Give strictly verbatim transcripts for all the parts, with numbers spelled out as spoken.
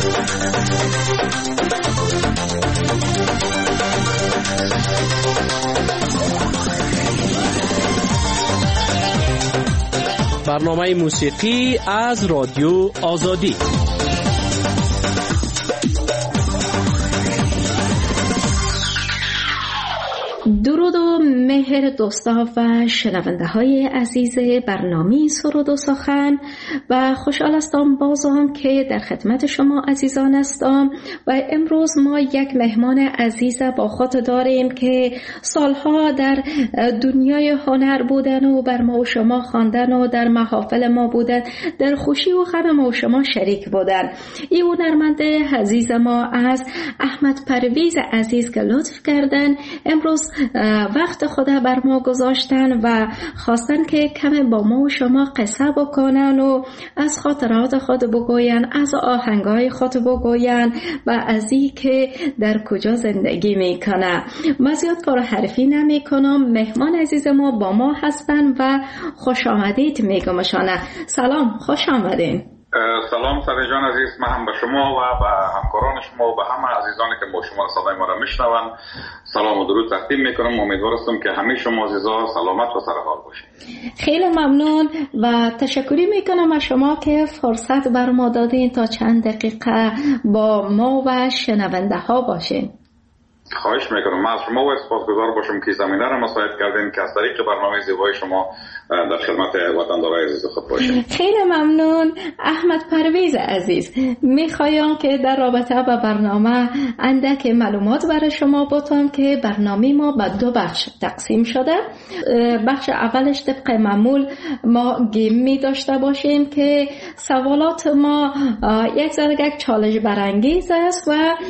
برنامه موسیقی از رادیو آزادی. درود و مهر دوستا و شنونده های عزیز برنامه سرود و سخن و خوشحال هستم بازم که در خدمت شما عزیزان هستم و امروز ما یک مهمان عزیز با خود داریم که سالها در دنیای هنر بودن و بر ما و شما خواندن و در محافل ما بودن، در خوشی و غم ما و شما شریک بودن. این هنرمند عزیز ما از احمد پرویز عزیز که لطف کردن امروز وقت خود بر ما گذاشتن و خواستن که کمی با ما و شما قصه بکنن و از خاطرات خود بگوین، از آهنگای خود بگوین و از این که در کجا زندگی میکنه. من زیاد کار حرفی نمی کنم، مهمان عزیز ما با ما هستن و خوش آمدید میگم شانه. سلام، خوش آمدین. سلام سره جان عزیز، من هم به شما و به همکاران شما و به همه عزیزانی که با شما صدای ما را میشنون سلام و درود تقدیم میکنم. امیدوار هستم که همه شما عزیزا سلامت و سرحال باشید. خیلی ممنون و تشکری میکنم از شما که فرصت بر ما دادین تا چند دقیقه با ما و شنونده ها باشین. خواهش میکنم. من از شما و سپاسگزار باشم که زمینه را مساعد کردین که از طریق برنامه زیبای شما در خدمت وطندارای عزیز خود باشیم. خیلی ممنون. احمد پرویز عزیز، میخوایم که در رابطه با برنامه اندک معلومات برای شما بتم که برنامه ما به دو بخش تقسیم شده. بخش اولش طبق معمول ما گیم می داشته باشیم که سوالات ما یک ذره یک چالش برانگیز است و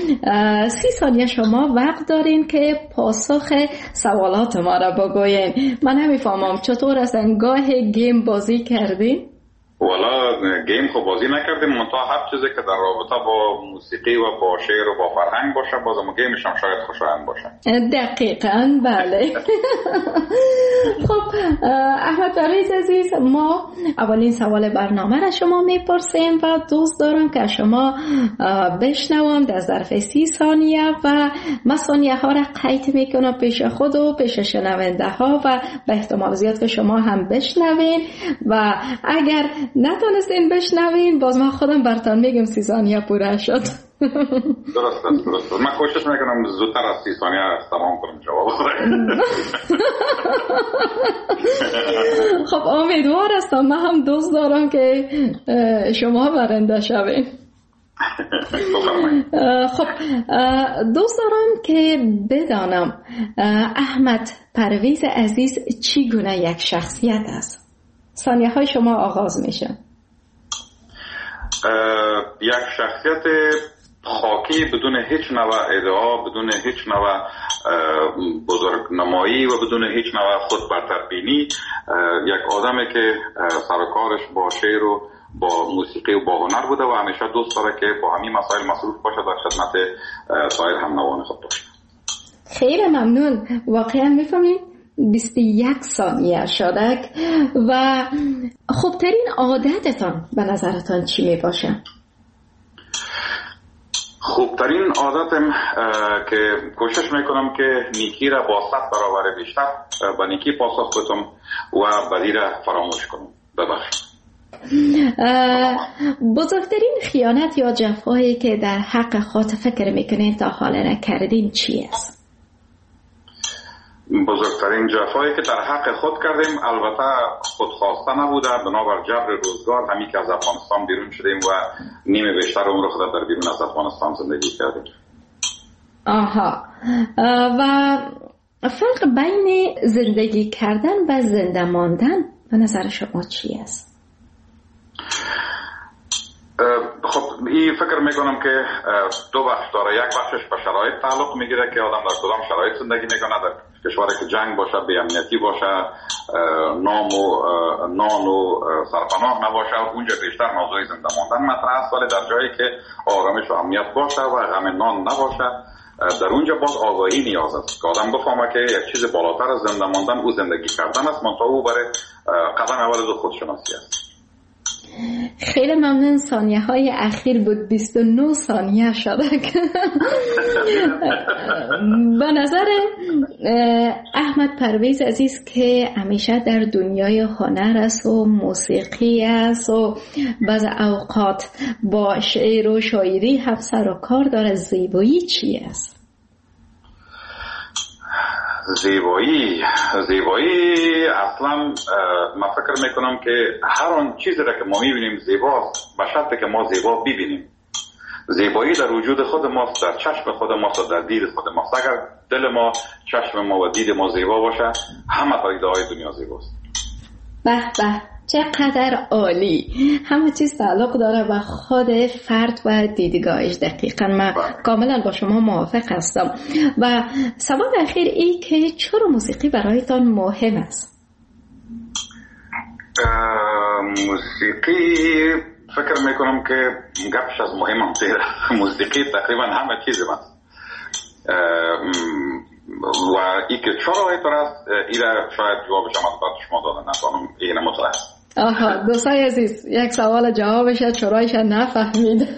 سی ثانیه شما وقت دارین که پاسخ سوالات ما را بگوین. من نمیفهمم چطور است گاه گیم بازی کردین؟ والا گیم خب بازی نکردیم، منتها هر چیزی که در رابطه با موسیقی و با شعر و با فرهنگ باشه بازم گیمش هم شاید خوشایند باشه. دقیقاً بله. خب احمد پرویز عزیز، ما اولین سوال برنامه را شما میپرسیم و دوست دارم که شما بشنوم در ظرف سی ثانیه و من ثانیه ها را قید میکنم پیش خود و پیش شنونده ها و به احتمال زیاد که شما هم بشنوین و اگر نتونستین بشنوین باز من خودم براتون میگم سی ثانیه پوره شد. درست است درست است. من کوشش میکنم زودتر از سی ثانیه تمام کنم جواب بدم. خب امیدوار هستم، من هم دوست دارم که شما برنده شوین. خب دوست دارم که بدانم احمد پرویز عزیز چی گونه یک شخصیت است؟ ثانیه های شما آغاز میشه. یک شخصیت خاکی بدون هیچ نوع ادعا، بدون هیچ نوع بزرگنمایی و بدون هیچ نوع خود برتربینی، یک آدمی که سرکارش با شعر و با موسیقی و با هنر بوده و همیشه دوست داره که با همین مسائل مصروف باشه در خدمت سایر هم نوان خود باشه. خیلی ممنون. واقعا میفهمیم بیست و یک ثانیه شده و خوبترین عادتتان به نظرتان چی می باشه؟ خوبترین عادتم که کوشش میکنم که نیکی را با صد برابر بیشتر به نیکی پاسخ بدم و بدی را فراموش کنم. ببخشید. بزرگترین خیانت یا جفایی که در حق خود فکر میکنین تا حالا نکردین چی است؟ بزرگترین جفایی که در حق خود کردیم البته خودخواسته نبوده، بنابر جبر روزگار همین که از افغانستان بیرون شدیم و نیمه بیشتر عمر خود در بیرون از افغانستان زندگی کردیم. آها. و فرق بین زندگی کردن و زنده ماندن به نظر شما چی است؟ خب این فکر میکنم که دو بخش داره. یک بخشش به شرایط تعلق میگیره که آدم در کدام شرایط زندگی میکنه. در کشوری که جنگ باشه، بی‌امنیتی باشه، نام و نان و سرپناه نباشه، اونجا بیشتر موضوع زنده ماندن مطرح است. ولی در جایی که آرامش و امنیت باشه و غم نان نباشه، در اونجا باز آگاهی نیاز است که آدم بفهمه که یک چیز بالاتر از زنده ماندن او زندگی کردن است، منتها او برای قدم اول از خودشناسی است. خیلی ممنون. ثانیه های اخیر بود، بیست و نه ثانیه شده. به نظر احمد پرویز عزیز که همیشه در دنیای هنر است و موسیقی است و بعض اوقات با شعر و شاعری هم سر و کار داره، زیبایی چی است؟ زیبایی زیبایی اصلا من فکر میکنم که هر آن چیزی را که ما میبینیم زیباست، به شرطی که ما زیبا ببینیم. زیبایی در وجود خود ماست، در چشم خود ماست و در دید خود ماست. اگر دل ما، چشم ما و دید ما زیبا باشه، همه تا های دنیا زیباست. به به، چقدر عالی. همه چیز تعلق داره به خود فرد و دیدگاهش. دقیقا من کاملا با شما موافق هستم. و سوال اخیر ای که چرا موسیقی برایتان مهم است؟ موسیقی فکر میکنم که گپش از مهم هم تیره. موسیقی تقریبا همه چیز من و ای که چرا اینطور است، ایره شاید جوابش هم از بعد شما دادن نتانم اینه مطلع است. آها دوستای عزیز، یک سوال جوابش چرایش نفهمید.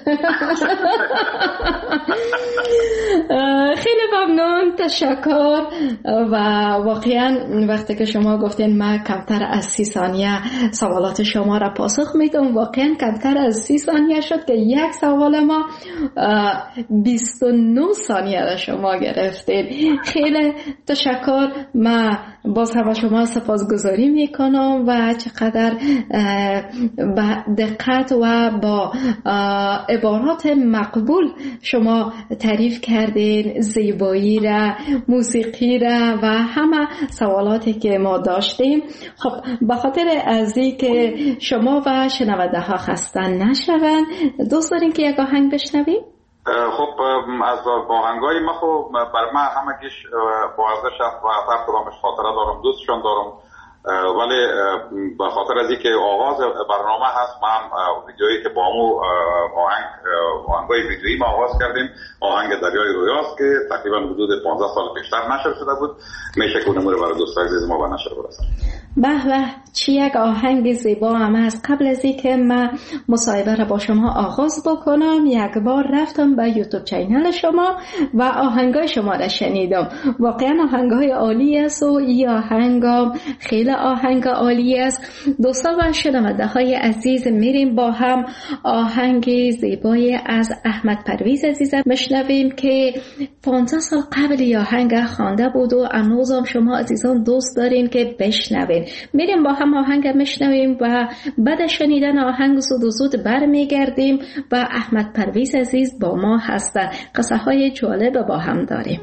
خیلی ممنون، تشکر. و واقعا وقتی که شما گفتین من کمتر از سی ثانیه سوالات شما را پاسخ میدم، واقعا کمتر از سی ثانیه شد که یک سوال ما بیست و نه ثانیه را شما گرفتین. خیلی تشکر. من باز هم شما سپاسگزاری میکنم و چقدر با دقت و با عبارات مقبول شما تعریف کردین زیبایی را، موسیقی را و همه سوالاتی که ما داشتیم. خب به خاطر از این که شما و شنونده ها خسته نشوند، دوست دارین که یک آهنگ بشنویم؟ خب از آهنگای ما خب بر من همگیش با ارزش است و هر کدامش خاطره دارم، دوستشان دارم، ولی به خاطر از اینکه آغاز برنامه هست، من ویدیویی که با همون آهنگ آهنگای ویدیویی ما آغاز کردیم، آهنگ دریای رویاست که تقریبا حدود پانزده سال پیشتر نشر شده بود. میشه که اونمو رو برای دوستان عزیز ما به نشر برسن. به به، چی یک آهنگ زیبا هم است. قبل از اینکه من مصاحبه را با شما آغاز بکنم، یک بار رفتم به یوتیوب چینل شما و آهنگای شما را شنیدم. واقعا آهنگای عالی است و این آهنگ خیلی آهنگ عالی است. دوستان و شنونده های عزیز، میریم با هم آهنگ زیبای از احمد پرویز عزیزم بشنویم که پانزده سال قبل این آهنگ خوانده بود و هنوزم شما عزیزان دوست دارین که بشنوین. میریم با هم آهنگ میشنویم و بعد شنیدن آهنگ زود و زود برمیگردیم و احمد پرویز عزیز با ما هستن. قصه های جالب با هم داریم.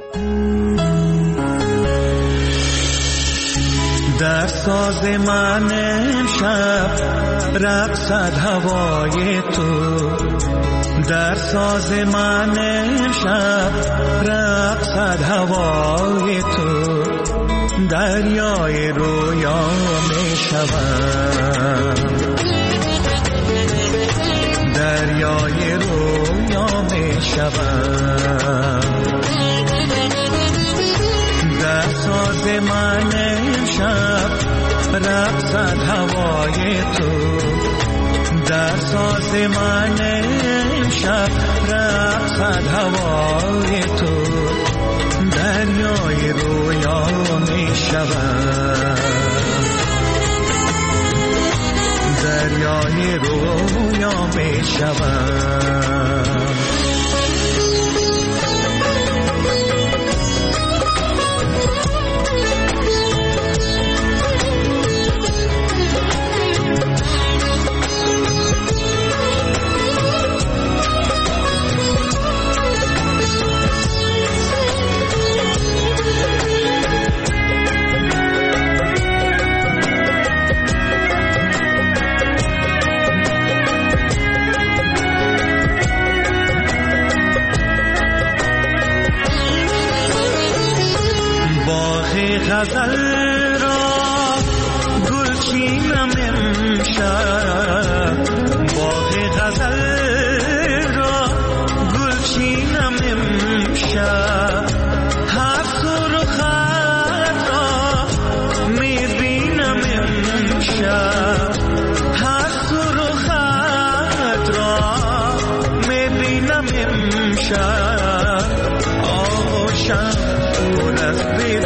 در ساز من امشب رقصد هوای تو، در ساز من امشب رقصد هوای تو، دریای رویا می شود، دریای رویا می شود، در ساز من امشب رقصد هوای تو، در ساز من امشب رقصد هوای تو، دریای رویا می شود، دریای رویا می شود. غزل را گلچینم امشب، باغ غزل را گلچینم امشب، هر سرخت را میبینم امشب، هر سرخت امشب آغوشم پر از به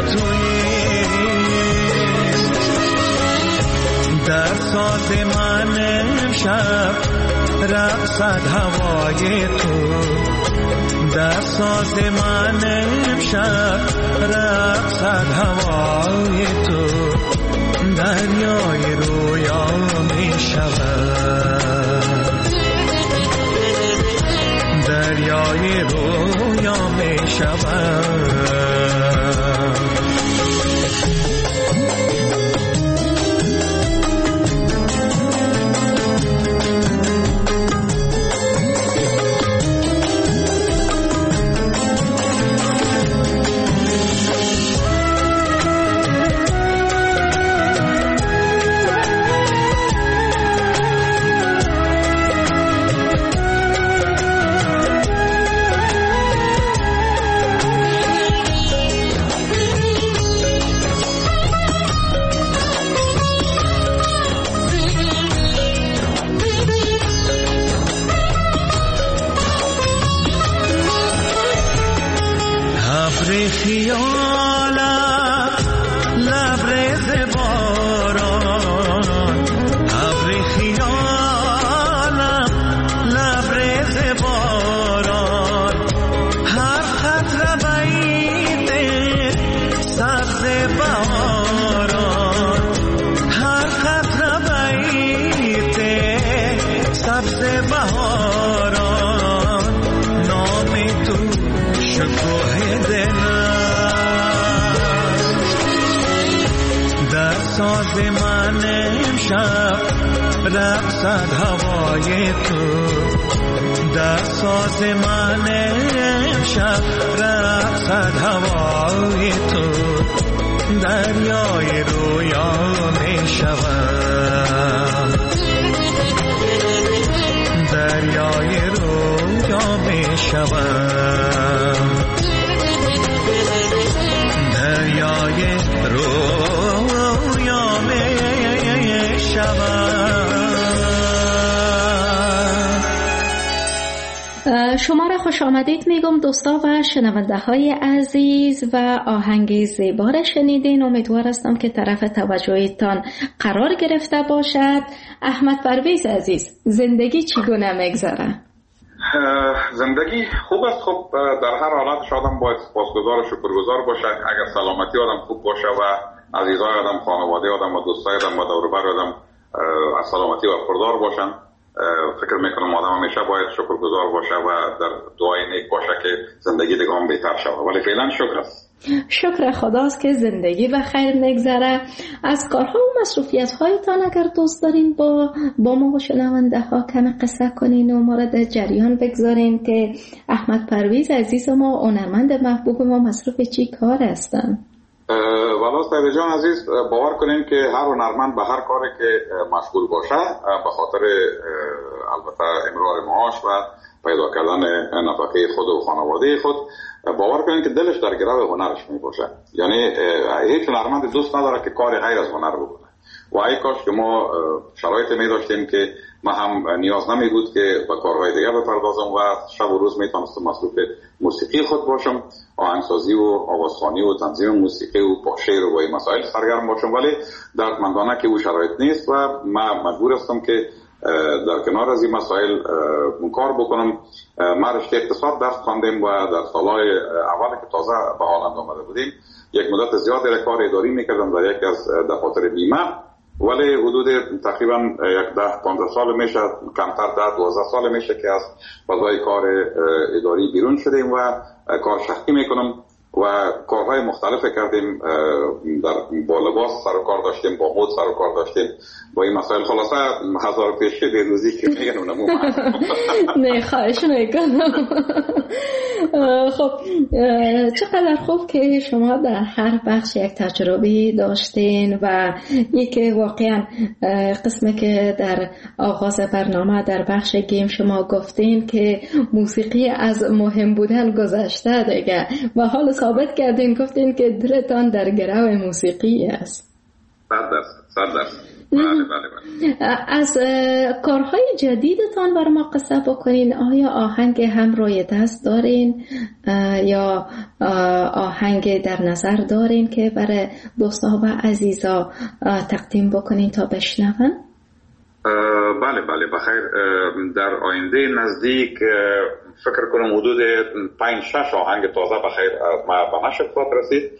تویست، در ساز من امشب رقصد هوای تو، در ساز من امشب رقصد هوای تو، دریای رویا می شود، دریای رویا می شود. رقصد هوای تو، در ساز من امشب رقصد هوای تو، دریای رویا می شود، دریای رویا می شود، دریای رویا می شود. شما را خوش آمدید میگم دوستا و شنونده های عزیز و آهنگ زیبا را شنیدین. امیدوار هستم که طرف توجهتان قرار گرفته باشد. احمد پرویز عزیز، زندگی چگونه میگذره؟ زندگی خوب است. خب در هر حالت آدم باید سپاسگزار و شکرگزار باشه. اگر سلامتی آدم خوب باشه و عزیزای آدم، خانواده آدم و دوستای آدم و دور و بر آدم از سلامتی و پردار باشن، فکر میکنم آدم همیشه باید شکرگزار باشه و در دعای نیک باشه که زندگی دیگه هم بهتر شود. ولی فعلا شکر است. شکر خداست که زندگی به خیر میگذره. از کارها و مصروفیت هایتان اگر دوست دارین با با ما و شنونده ها کمی قصه کنین و ما را در جریان بگذارین که احمد پرویز عزیز ما، هنرمند محبوب ما، مصروف چی کار هستن؟ والا سعید جان عزیز، باور کنین که هر هنرمند به هر کاری که مشغول باشه به خاطر البته امرار معاش و پیدا کردن نفقه خود و خانواده خود، باور کنین که دلش در گرو هنرش می باشه. یعنی هیچ هنرمند دوست نداره که کار غیر از هنر بکنه و ای کاش که ما شرایط می داشتیم که ما هم نیاز نمی بود که به کارهای دیگر بپردازم و شب و روز می تونستم مصروف موسیقی خود باشم، آهنگسازی و آوازخوانی و تنظیم موسیقی و شعر و این مسائل سرگرم باشم. ولی دردمندانه که او شرایط نیست و من مجبور هستم که در کنار از این مسائل کار بکنم. ما رشته اقتصاد درس خواندیم و در سالهای اول که تازه به هالند آمده بودیم یک مدت زیادی کار اداری میکردم در یکی از دفاتر بیمه، ولی حدود تقریبا یک ده پانزده سال میشه، کمتر ده دوازده سال میشه که از فضای کار اداری بیرون شدیم و کار شخصی میکنم و کارهای مختلف کردیم. در با لباس سر و کار داشتیم، با مد سر و کار داشتیم، با این مسائل. خلاصه هزار پیشه به روزی که میگن اونمو نه خواهش میکنم. خب چقدر خوب که شما در هر بخش یک تجربه داشتین و یکی واقعا قسمی که در آغاز برنامه در بخش گیم شما گفتین که موسیقی از مهم بودن گذشته دیگه و حال ثابت کردین، گفتین که دلتان در گرو موسیقی است. صد درصد صد درصد. بله بله بله. از کارهای جدیدتان برای ما قصه بکنین. آیا آهنگ هم روی دست دارین یا آهنگ در نظر دارین که برای دوستا و عزیزا تقدیم بکنین تا بشنون؟ بله بله بخیر. در آینده نزدیک فکر کنم حدود پنج شش آهنگ تازه بخیر از ما به نشر خواهد رسید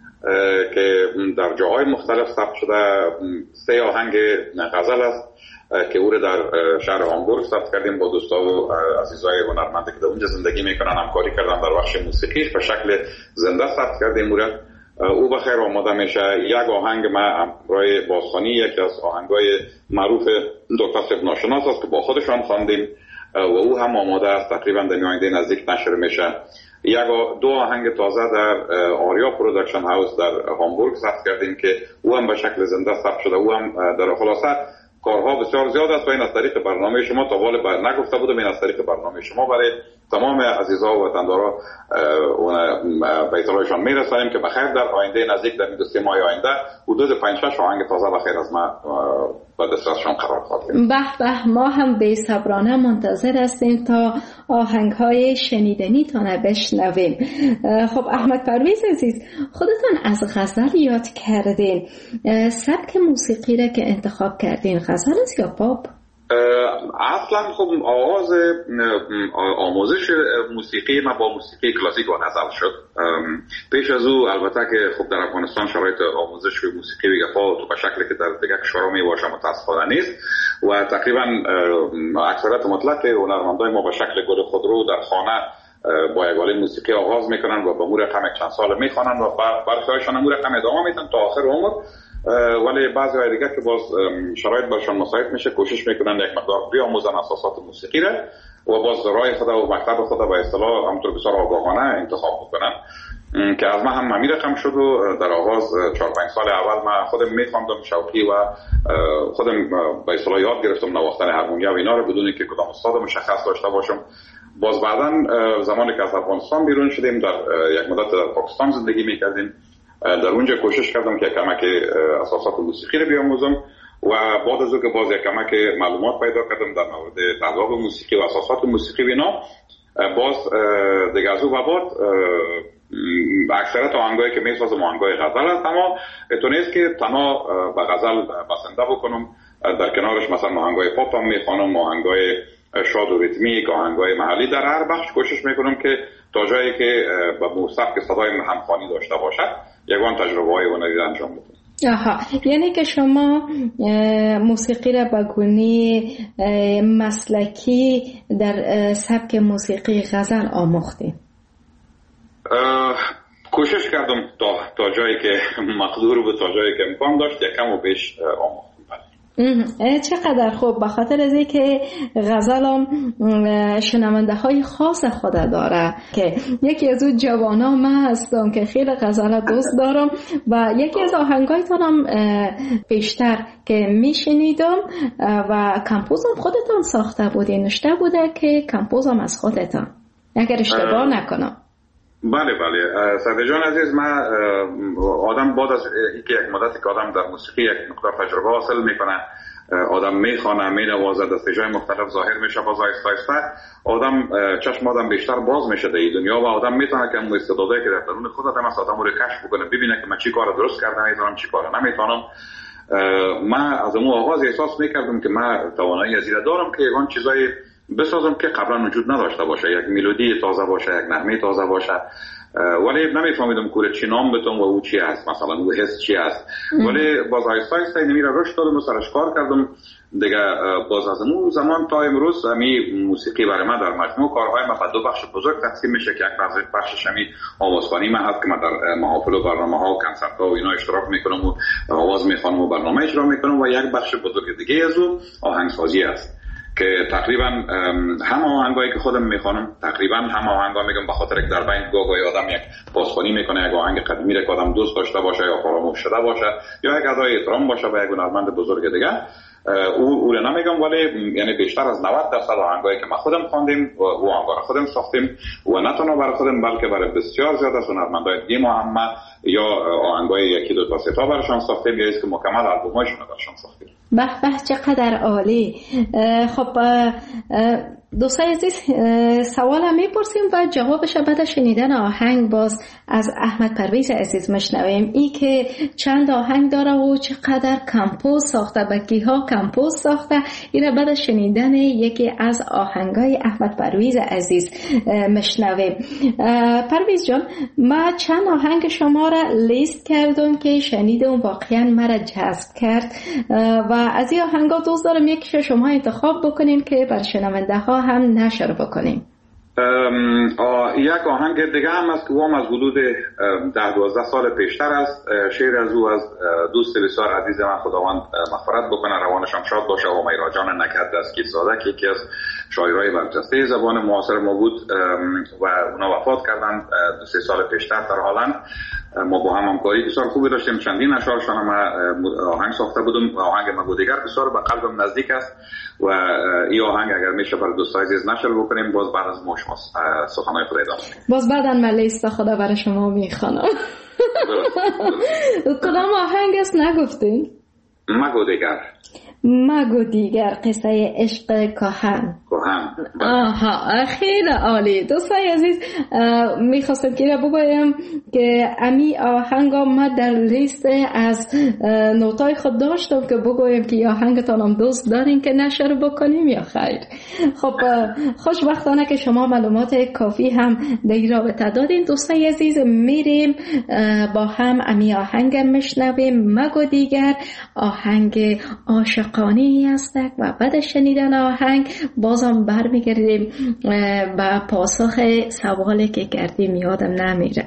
که در جاهای مختلف ثبت شده. سه آهنگ غزل است که او را در شهر هامبورگ ثبت کردیم با دوستا و عزیزای هنرمندی که در اونجا زندگی میکنن، همکاری کردن در بخش موسیقیش به شکل زنده ثبت کردیم او را. او بخیر آماده میشه. یک آهنگ ما رای بازخوانی، یکی از آهنگای معروف دکتر صاحب ناشناس است که با خودشان خواندیم و او هم آماده است، تقریبا در آینده نزدیک نشر میشه. یک دو آهنگ تازه در آریا پروداکشن هاوس در هامبورگ ثبت کردیم که او هم به شکل زنده ثبت شده. او هم در خلاصه کارها بسیار زیاد است و این از طریق برنامه شما تا والا بر نگفته بودم، این از طریق برنامه شما برای تمام عزیزا و وطندارا اون به اطلاعشان میرسانیم که بخیر در آینده نزدیک در دو سه ماه آینده حدود پنج شش آهنگ تازه بخیر از ما به دسترسشان قرار خواهد گرفت. به به، ما هم بی‌صبرانه منتظر هستیم تا آهنگ‌های شنیدنی تان بشنویم. خب احمد پرویز عزیز، خودتان از غزل یاد کردین. سبک موسیقی را که انتخاب کردین غزل است یا پاپ؟ اصلا خب آغاز آموزش موسیقی ما با موسیقی کلاسیک و غزل شد. پیش از او البته که خب در افغانستان شرایط آموزش موسیقی بگفا تو به شکلی که در دیگه کشورها میباشه متاسفانه نیست و تقریبا اکثریت مطلق هنرمندای ما به شکل گل خودرو در خانه با یک آله موسیقی آغاز میکنن و به امور رقم چند سال میخوانن و برخیایشان امور رقم ادامه میتن تا آخر عمر. ولی بعضی های دیگه که باز شرایط برشان مساعد میشه کوشش میکنن یک مقدار بیاموزن اساسات موسیقی را و باز راه خود و مکتب خود به اصطلاح همونطور بسیار آگاهانه انتخاب بکنن که از من هم همین رقم شد و در آغاز چهار پنج سال اول من خودم میخواندم شوقی و خودم به اصطلاح یاد گرفتم نواختن هارمونیا و اینا رو بدون که کدام استاد مشخص داشته باشم. باز بعداً زمانی که از افغانستان بیرون شدیم در یک مدت در پاکستان زندگی میکردیم، در اونجا کوشش کردم که کمک اساسات موسیقی رو بیاموزم و بعد از اون که باز یک کمک معلومات پیدا کردم در مورد تذاب موسیقی و اساسات موسیقی و اینا، باز دیگه از اون بعد اکثرت آهنگایی که میسازم آهنگای غزل است، اما تو نیست که تنها به غزل بسنده بکنم، در کنارش مثلا آهنگای پاپ هم میخوانم، آهنگای شاد و ریتمیک، آهنگای محلی. در هر بخش کوشش میکنم که تا جایی که به سبک صدای همخوانی داشته باشد یگان تجربه های هنری انجام بدم. آها، یعنی که شما موسیقی را به گونه مسلکی در سبک موسیقی غزل آموختید؟ کوشش کردم تا تا جایی که مقدور بود، تا جایی که امکان داشت یکم و بیش آموختم. چقدر خوب، به خاطر از اینکه غزل هم شنونده های خاص خود داره که یکی از اون جوانا من هستم که خیلی غزل دوست دارم و یکی از آهنگایتان هم بیشتر که میشنیدم و کمپوزم خودتان ساخته بودین، نشته بوده که کمپوزم از خودتان اگر اشتباه نکنم. بله بله صدر جان عزیز، من آدم بعد از اینکه یک مدتی که آدم در موسیقی یک مقدار تجربه حاصل میکنه، آدم میخوانه، مینوازه، دست جای مختلف ظاهر میشه، باز آهسته آهسته آدم چشم آدم بیشتر باز میشه در این دنیا و آدم میتونه که اون استعدادایی که در درون خود آدم است آدم رو کشف بکنه، ببینه که من چی کار درست کردم میتونم، چی کار نمیتونم. من از اون آغاز احساس میکردم که من توانایی از این دارم که یگان چیزای بسازم که قبلا وجود نداشته باشه، یک ملودی تازه باشه، یک نغمه تازه باشه، ولی نمیفهمیدم کوره چی نام بتونم و او چی است، مثلا او حس چی است. ولی باز آیستا آیستا اینمی را رشد دادم و سرش کار کردم دیگه. باز از اون زمان تا امروز همی موسیقی برای من در مجموع کارهای من به دو بخش بزرگ تقسیم میشه که یک بخشش همی آوازخوانی من هست که من در محافل و برنامه‌ها و کنسرت‌ها و اینا اشتراک میکنم و آواز میخوانم و برنامه اجرا میکنم، و یک بخش بزرگ دیگه از اون آهنگسازی است که تقریبا هم آهنگایی که خودم میخوانم، تقریبا هم آهنگا میگم به خاطر که در بین گاهی آدم یک بازخوانی میکنه، یک آهنگ قدیمی رو که آدم دوست داشته باشه یا فراموش شده باشه یا یک ادای احترام باشه به یک هنرمند بزرگ دیگه، او او رو نمیگم، ولی یعنی بیشتر از نود درصد آهنگایی که ما خودم خواندیم و او آهنگا رو خودم ساختیم و نه تنها برای خودم بلکه برای بسیار زیاد از هنرمندای دیگه ما هم یا آهنگای یکی دو تا سه تا براشون ساختیم یا است که مکمل البوماشون رو براشون ساختیم. به به چقدر عالی. خب دوستای عزیز، سوال میپرسیم و جوابش بعد شنیدن آهنگ باز از احمد پرویز عزیز مشنویم. ای که چند آهنگ داره و چقدر کمپوز ساخته، بکی ها کمپوز ساخته، این بعد شنیدن یکی از آهنگای احمد پرویز عزیز مشنویم. پرویز جان، ما چند آهنگ شما را لیست کردم که شنیدم، واقعا مرا جذب کرد و از این آهنگا دوست دارم یکیش شما انتخاب بکنین که بر شنونده ها هم نشر بکنیم. یک آهنگ دیگه هم است که هم از حدود ده دوازده سال پیشتر است. شعر از او از دوست بسیار عزیز من، خداوند مغفرت بکنه، روانشان شاد باشه، و میرا جان نکرد از کیساده که یکی از شاعرای برجسته زبان معاصر ما بود و اونا وفات کردن سه سال پیشتر در هلند. ما با هم همکاری بسیار خوبی داشتیم، چندین اشعارشان هم آهنگ ساخته بودم. آهنگ مگو دیگر بسیار به قلبم نزدیک است و این آهنگ اگر میشه برای دوستای عزیز نشر بکنیم، باز بعد از ما شما سخنهای خود ادامه میدیم. باز بعداً من لیست خدا برای شما میخوانم. کدام آهنگ است نگفتین؟ مگو دیگر. مگو دیگر، قصه عشق کهن. کهن. آها، خیلی عالی. دوستای عزیز، میخواستم که بگویم که امی آهنگا ما در لیست از نوتای خود داشتم که بگویم که آهنگتان هم دوست دارین که نشر بکنیم یا خیر. خب خوشبختانه که شما معلومات کافی هم در رابطه دادین. دوستای عزیز، میریم با هم امی آهنگ میشنویم. مگو دیگر آهنگ عاشقانه است و بعد شنیدن آهنگ بازم برمیگردیم به پاسخ سوالی که کردیم، یادم نمیره.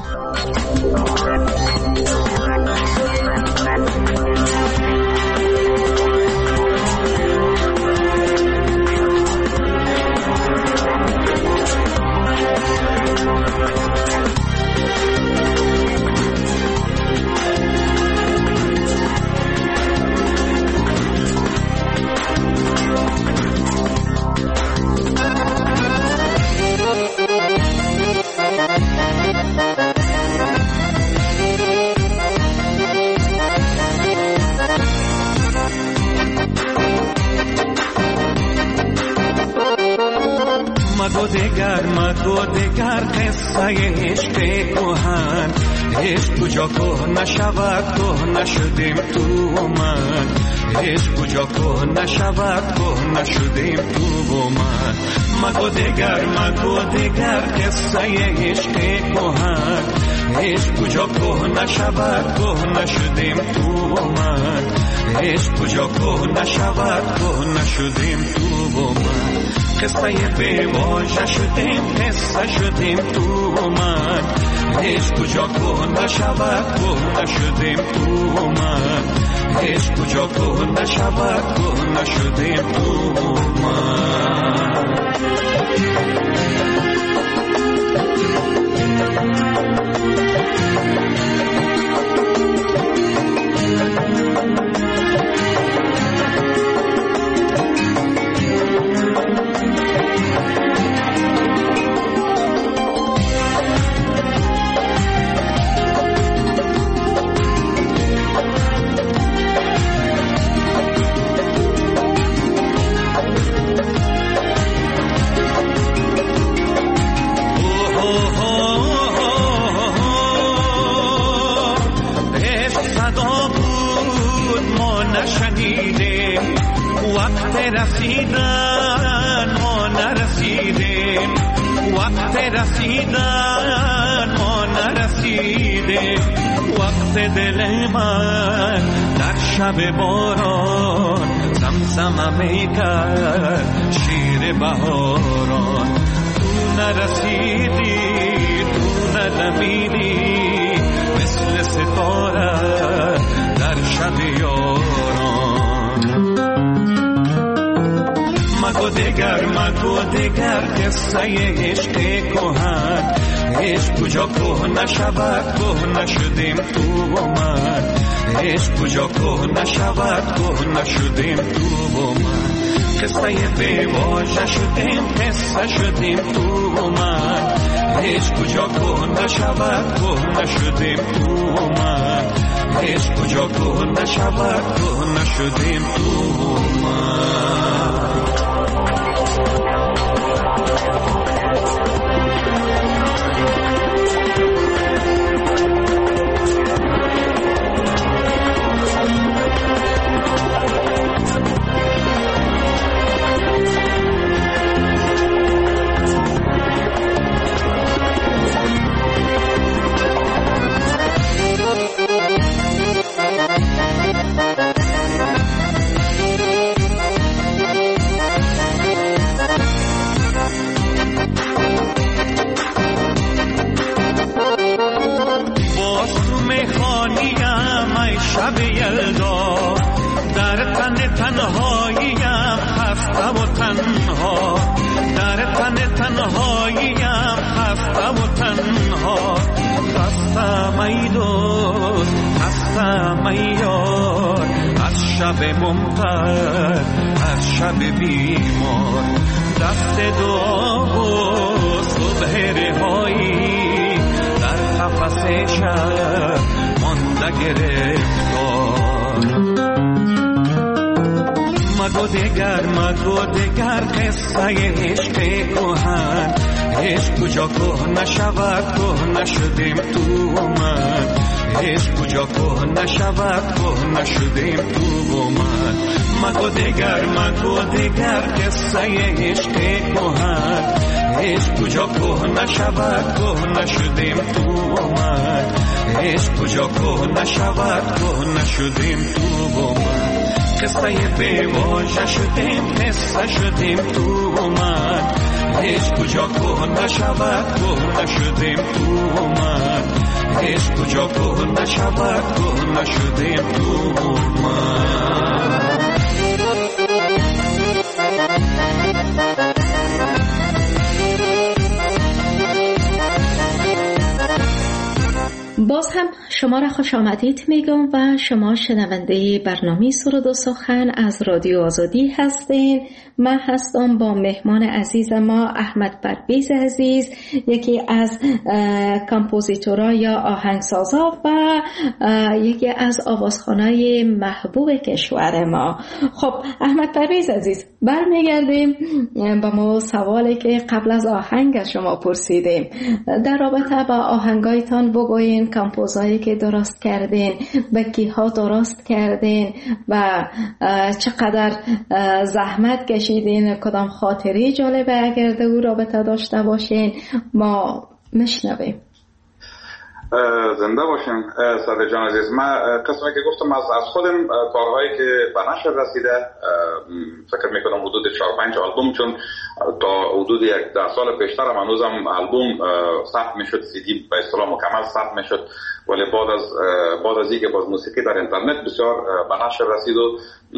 مگو دیگر مگو دیگر قصه عشق کهن، عشق کجا که نشود که نشدیم تو و من، عشق کجا که نشود که نشدیم تو و من. مگو دیگر مگو دیگر قصه عشق کهن، عشق کجا که نشود که نشدیم تو و من، عشق کجا که نشود که نشدیم تو و من. قصه بی واژه شدیم، قصه شدیم تو و من، عشق کجا که نشود که نشدیم تو و من، عشق کجا که نشود که نشدیم تو و من. رسیدن ما نرسیدیم، وقت رسیدن ما نرسیدیم، وقت دل من در شب باران زمزمه میکرد شیر بهاران. تو نرسیدی تو ندمیدی مثل ستاره در شب یاران. مگو دیگر مگو دیگر قصه عشق کهن، عشق کجا که نشود که نشدیم تو و من، عشق کجا که نشود که نشدیم تو و من. قصه بی واژه شدیم، قصه شدیم تو و من، عشق کجا که نشود که نشدیم تو و من، عشق کجا که نشود که نشدیم تو من. شب یلدا در تن تنهاییم خسته و تنها، در تن تنهاییم خسته و تنها. خستم ای دوست خستم ای یار از شب ممطر از شب بیمار. دست دعا و صبح رهایی در قفس شب مانده گرفتار. مگو دگر مگو دگر قصه عشق کهن، عشق کجا که نشود که نشدیم تو من، عشق کجا که نشود که نشدیم تو من. مگو دگر مگو دگر قصه عشق کهن، عشق کجا که نشود که نشدیم تو من، عشق کجا که نشود که نشدیم تو من. قصه بیواژه شدیم قصه شدیم تو من، عشق کجا که نشود که نشدیم تو من، عشق کجا که نشود که نشدیم تو من. باز هم شما را خوش آمدید میگم و شما شنونده برنامه سرود و سخن از رادیو آزادی هستین. من هستم با مهمان عزیز ما احمد پرویز عزیز، یکی از کامپوزیتورها یا آهنگسازا و یکی از آوازخوانای محبوب کشور ما. خب احمد پرویز عزیز، برمیگردیم با ما سوالی که قبل از آهنگ از شما پرسیدیم در رابطه با آهنگایتان بگوین، کامپوزایی که درست کردین، به کیها درست کردین و چقدر زحمت کشیدین، کدام خاطری جالبه اگر در او رابطه داشته باشین ما میشنویم. زنده باشیم صدر جان عزیز. من قسمی که گفتم از از خودم کارهایی که به نشر رسیده فکر میکنم حدود چهار پنج آلبوم، چون تا حدود یک ده سال پیشتر هم هنوزم آلبوم ثبت میشد، سی دی به اصطلاح مکمل ثبت میشد، ولی بعد از بعد از اینکه باز موسیقی در اینترنت بسیار به نشر رسید و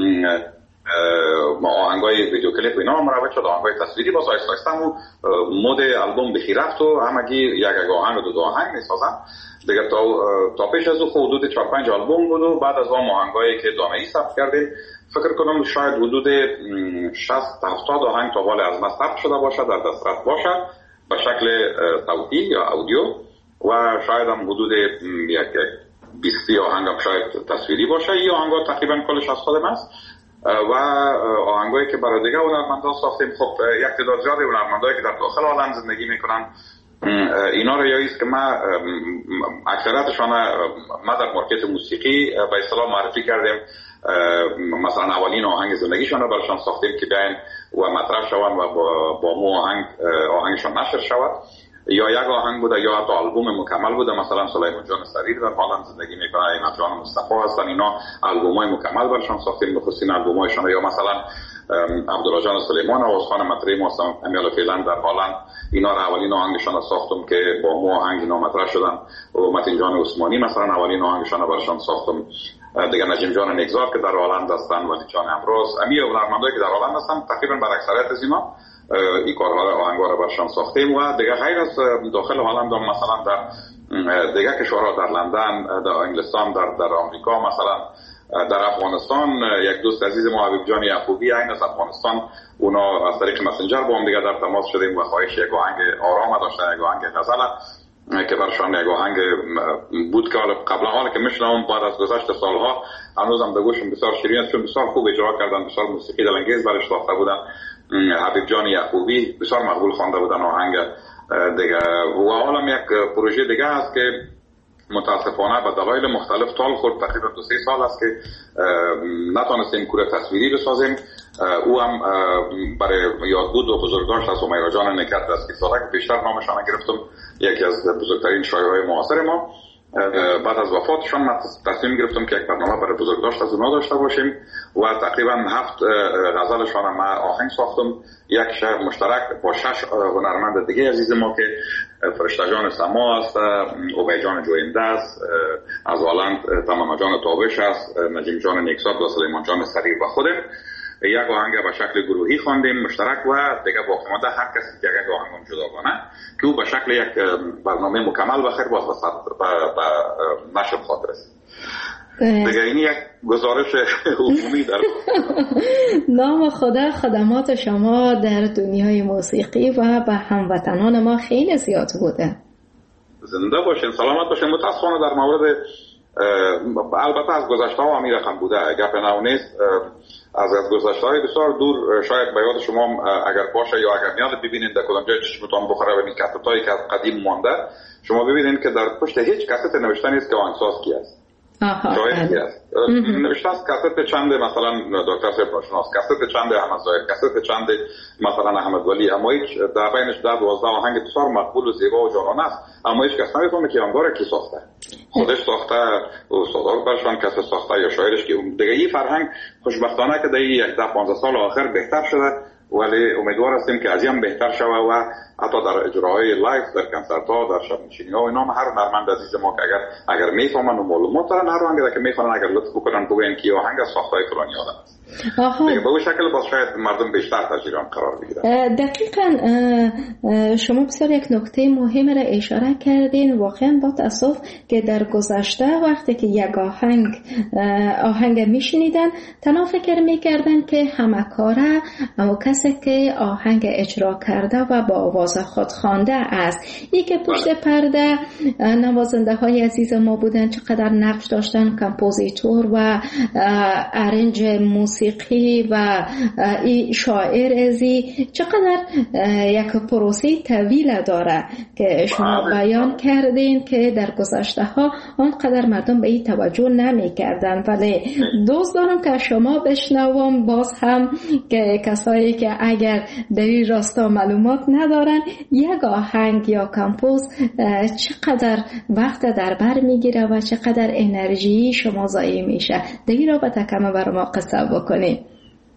ما آهنگای ویدیو کلیپ اینا هم روایت شد، آهنگای تصویری باز آیسته آیسته و مود آلبوم بخی رفت و همگی یک یک آهنگ و دو دو آهنگ میسازن دیگه. تا تا پیش از او حدود چهار پنج آلبوم بود و بعد از اون آهنگایی که دانه‌ای ثبت کردیم فکر کنم شاید حدود شصت تا هفتاد آهنگ تا حال از ما ثبت شده باشه، در دسترس باشه به شکل صوتی یا اودیو، و شاید هم حدود یک بیست آهنگ هم شاید تصویری باشه. این آهنگا تقریبا کلش از خودم است و آهنگایی که برای دیگه هنرمندان ساختیم. خب یک تعداد زیادی هنرمندایی که در داخل عالم زندگی میکنن اینا رو یاییست که ما اکثریتشان ما در مارکت موسیقی به اصطلاح معرفی کردیم، مثلا اولین آهنگ زندگیشان رو براشان ساختیم که بیاین و مطرح شوند و با, با مو آهنگ آهنگشان نشر شود، یا یک آهنگ بوده یا حتی آلبوم مکمل بوده. مثلا سلیمان جان سریر در هلند زندگی میکنه، اینا جان مصطفی هستن، اینا آلبومای مکمل براشون ساختیم، بخصوص آلبومایشون. یا مثلا عبدالله جان سلیمان و آوازخوان مطرح محسن امیال فعلا در هلند، اینا را اولین آهنگشان ساختم که با مو آهنگ اینا مطرح شدن. و متین جان عثمانی مثلا اولین آهنگشان براشون ساختم. دیگه نجیم جان نگذار که در هلند هستن، ولی جان امروز امی هنرمندایی که در هلند هستن تقریبا بر اکثریت از اینا این کارها آهنگا رو برشان ساختیم. و دیگه غیر از داخل هلند هم مثلا در دیگه کشورها، در لندن، در انگلستان، در در آمریکا، مثلا در افغانستان یک دوست عزیز ما حبیب جان یعقوبی این از افغانستان، اونا از طریق مسنجر با هم دیگه در تماس شدیم و خواهش یک آهنگ آرام داشتن، یک آهنگ غزل که برشان یک آهنگ بود که قبلا حالا که میشنم بعد از گذشت سالها هنوزم به گوشم بسیار شیرین است، چون بسیار خوب اجرا کردن، بسیار موسیقی دلانگیز برش ساخته بودن. حبیب جان یعقوبی بسیار مقبول خوانده بودن آهنگ دیگه. و حالا یک پروژه دیگه است که متاسفانه به دلایل مختلف طال خورد، تقریبا دو سه سال است که نتونستیم کور تصویری بسازیم. او هم برای یادبود و بزرگداشت از همیرا جان نکرد از کیساره که بیشتر نامشان گرفتم، یکی از بزرگترین شاعرای معاصر ما. بعد از وفاتشان من تصمیم گرفتم که یک برنامه برای بزرگداشت از اونا داشته باشیم و تقریبا هفت غزلشان من آهنگ ساختم، یک شعر مشترک با شش هنرمند دیگه عزیز ما که فرشته جان سما است، عبی جان جوینده است، از آلند تمام جان تابش است، نجیم جان نیکزاد و سلیمان جان سریر و خودم. یک آهنگ به شکل گروهی خواندیم مشترک و دیگه باقی مانده هر کسی که یک آهنگ جداگانه که او به شکل یک برنامه مکمل بخیر باز به نشر خاطر است. دیگه این یک گزارش عمومی در نام خدا خدمات شما در دنیای موسیقی و به هموطنان ما خیلی زیاد بوده. زنده باشین، سلامت باشین. متاسفانه در مورد البته از گذشته ها هم رقم بوده، گپ نو نیست. از از گذشته های بسیار دور شاید به یاد شما اگر باشه یا اگر میاد ببینید در کدام جای چشمتون بخوره و این کاست هایی که از قدیم مانده، شما ببینید که در پشت هیچ کاست نوشته نیست که آهنگساز کی است. شاید کی است. نوشته است کاست چند مثلا دکتر صاحب ناشناس، کاست چند احمد ظاهر، کاست چند مثلا احمد ولی، اما هیچ در بینش ده دوازده آهنگ بسیار مقبول و زیبا و جانانه است، اما هیچ کس نمیفهمه که آنگاره کی ساخته. خودش ساخته، استادار برشان کس ساخته یا شاعرش که دیگه. این فرهنگ خوشبختانه که در یک ده پانزده سال آخر بهتر شده، ولی امیدوار هستیم که از این بهتر شود و حتی در اجراهای لایف، در کنسرت‌ها، در شب‌نشینی‌ها و اینا هر هنرمند عزیز ما که اگر اگر میفهمن و معلومات دارن، هر آهنگ که میخوان اگر لطف بکنن بگن که آهنگ از ساختای فلانی آدم است. دیگه به اون شکل باز شاید مردم بیشتر تجربه قرار بگیرن. دقیقاً شما بسیار یک نکته مهم را اشاره کردین. واقعاً با تأسف که در گذشته وقتی که یک آهنگ آهنگ میشنیدن تنها فکر میکردن که همه کاره اما کسی که آهنگ اجرا کرده و با آواز خود خوانده است. این که پشت پرده نوازنده های عزیز ما بودن، چقدر نقش داشتن، کمپوزیتور و ارنج موسیقی و این شاعر ازی، چقدر یک پروسه طویل داره که شما بیان کردین که در گذشته ها آنقدر مردم به این توجه نمی کردن. ولی دوست دارم که شما بشنوم باز هم که کسایی که اگر در این راستا معلومات ندارن، یک آهنگ یا کمپوز چقدر وقت در بر میگیره و چقدر انرژی شما ضایع میشه. در این رابطه کم بر ما قصه بکنید.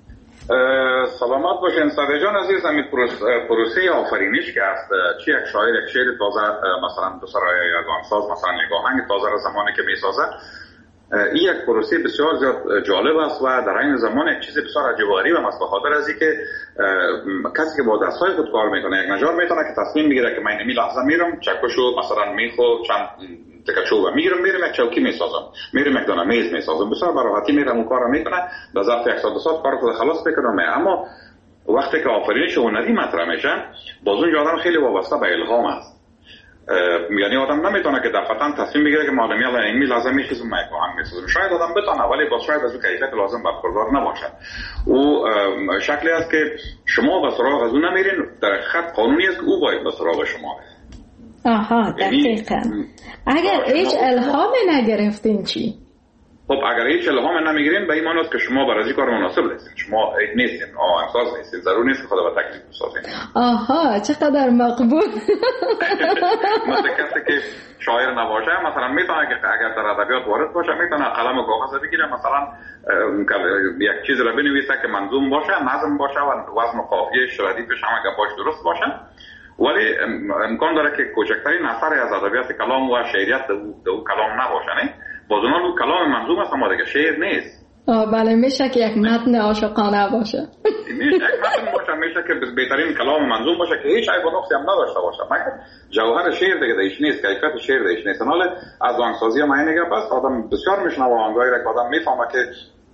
سلامت باشین صدر جان عزیز. همین پروسه آفرینش که است، چی یک شاعر یک شعر تازه مثلا بسرای یک آهنگساز مثلا یک آهنگ تازه را زمانی که میسازه، این یک پروسه بسیار زیاد جالب است و در این زمان یک چیز بسیار عجیب و غریب است، به خاطر از اینکه کسی که با دستای خود کار میکنه یک نجار میتونه که تصمیم بگیره که من این لحظه میرم چکشو مثلا میخو چند تکچو میگیرم میرم یک چوکی میسازم، میرم یک دانه میز میسازم، بسیار به راحتی میرم اون کارو میکنه، در ظرف یک ساعت دو ساعت کارو خود خلاص میکنه. اما وقتی که آفرینش هنری مطرح میشه، باز اون آدم خیلی وابسته به الهام است. یعنی آدم نمیتونه که دفعتاً تصمیم بگیره که معلومی الان این می لازم میخیزم من یک آهنگ میسازم. شاید آدم بتونه ولی باز شاید از اون کیفیت لازم برخوردار نباشه. او شکلی است که شما به سراغ از اون نمیرین، در خط قانونی است که او باید به سراغ شما بره. آها دقیقاً. اگر هیچ الهام نگرفتین چی؟ خب اگر هیچ الهام نمیگیرین به این معنی است که شما برای این کار مناسب نیستین، شما نیستین، آهنگساز نیستین، ضرور نیست که خدا به تکلیف بسازین. آها چقدر مقبول. مثل کسی که شاعر نباشه مثلا میتونه که اگر در ادبیات وارد باشه میتونه قلم و کاغذ بگیره، مثلا یک چیز را بنویسه که منظوم باشه، نظم باشه و وزن و قافیه‌اش ردیفش همه گپاش درست باشه، ولی امکان داره که کوچکترین اثری از ادبیات کلام و شعریت در اون کلام نباشه. نه باز اون کلام منظوم است اما دیگه شعر نیست. آه بله، میشه که یک متن عاشقانه باشه. میشه یک متن باشه، میشه که بهترین کلام منظوم باشه که هیچ عیب و نقصی هم نداشته باشه، مگر جوهر شعر دیگه دیش نیست، کیفیت شعر دیش نیست. حالا از آهنگسازی هم اینه، بس آدم بسیار میشنوه آهنگایی را که آدم میفهمه که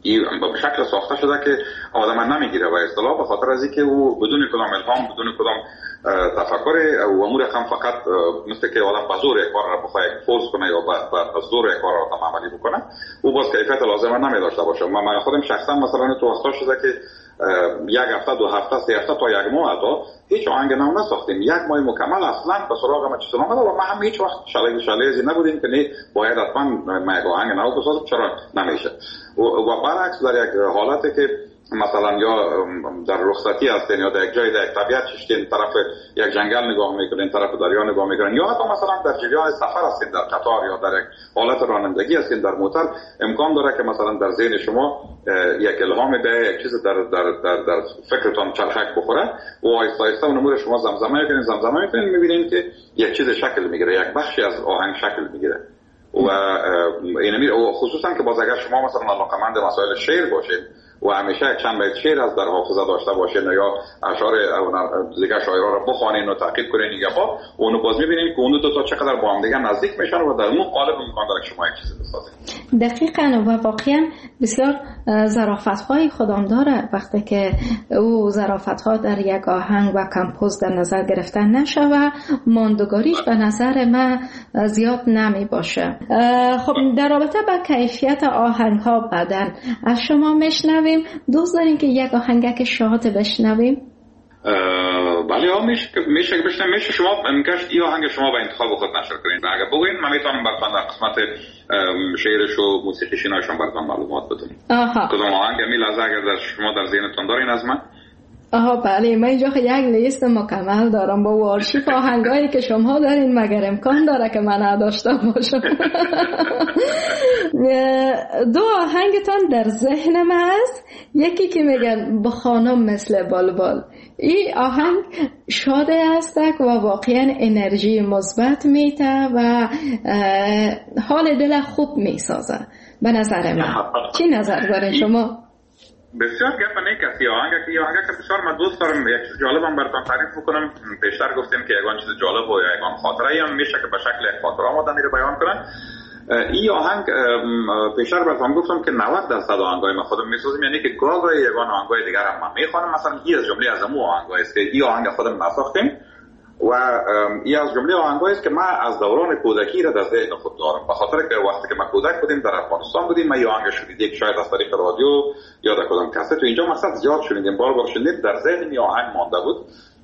این به شکل ساخته شده که آدم نمیگیره و اصطلاح به خاطر از اینکه او بدون کدام الهام بدون کدام تفکر و امور هم فقط مثل که آدم به زور کار را بخواد فورس کنه یا به زور کار را عملی بکنه او باز کیفیت لازم نمی داشته باشه. من خودم شخصا مثلا تو وقتا شده که یک هفته دو هفته سه هفته تا یک ماه تا هیچ آهنگ نو نساختیم، یک ماه مکمل اصلا به سراغ ما چیز نمیاد و ما هم هیچ وقت شاله شاله‌ای نبودیم که نه باید حتما ما یک آهنگ نو بسازیم، چرا نمیشه. و برعکس در یک حالتی که مثلا یا در رخصتی هستین یا در یک جای در یک طبیعت هستین، طرف یک جنگل نگاه میکنین، طرف دریا نگاه میکنین، یا حتی مثلا در جریان سفر هستین در قطار یا در یک حالت رانندگی هستین در موتور، امکان داره که مثلا در ذهن شما یک الهام به یک چیز در در در, در فکرتون چرخک بخوره و آهسته آهسته اون امور شما زمزمه میکنین زمزمه میکنین میبینین که یک چیز شکل میگیره، یک بخشی از آهنگ شکل میگیره. و اینمی خصوصا که باز اگر شما مثلا علاقه‌مند مسائل شعر باشید و همیشه یک چند بیت شعر از در حافظه داشته باشین یا اشعار دیگه شاعرها رو بخوانین و تعقیب کنین این گپا، اونو باز میبینین که اون دو تا چقدر با هم دیگه نزدیک میشن و در اون قالب امکان داره شما یک چیزی بسازید. دقیقاً و واقعا بسیار ظرافت‌های خودم داره وقتی که او ظرافت‌ها در یک آهنگ و کمپوز در نظر گرفتن نشه و ماندگاریش به نظر من زیاد نمی باشه. خب در رابطه با کیفیت آهنگ‌ها بعداً از شما میشنویم. دوست دارین که یک آهنگک شاد بشنویم؟ بله ها میشه میشه بشنویم. میشه شما میگشت این آهنگ شما به انتخاب خود نشر کنین. اگه بگوین من میتونم براتون در قسمت شعرش و موسیقیش ایناشون براتون معلومات بدم. کدوم آهنگ می لحظه اگر در شما در ذهنتون دارین از من؟ آها بله، من اینجا یک لیست مکمل دارم با آرشیو آهنگایی که شما دارین، مگر امکان داره که من نداشته باشم. دو آهنگتان در ذهن من است، یکی که میگن با خانم مثل بلبل. این آهنگ شاده است و واقعا انرژی مثبت میده و حال دل خوب میسازه به نظر من. چی نظر دارین شما؟ بسیار گپ نه کسی آهنگ که آهنگ که بسیار من دوست دارم. یک چیز جالبم براتون تعریف بکنم. بیشتر گفتیم که یگان چیز جالب و یگان خاطره هم میشه که به شکل یک خاطره آمدن رو بیان کنن. این آهنگ بیشتر براتون گفتم که نود درصد آهنگای ما خودم میسازیم، یعنی که گاهی یگان آهنگای دیگر هم من میخوانم. مثلا این از جمله از امو آهنگایی است که این آهنگ خودم نساختیم و این از جمله آهنگایی است که من از دوران کودکی را در ذهن خود دارم، به خاطر که وقتی که ما کودک بودیم در افغانستان بودیم ما این آهنگ شنیدیم، شاید از طریق رادیو یا در کدام کاست تو اینجا مثلا زیاد شنیدیم، بار بار شنیدیم، در ذهن این آهنگ مانده بود.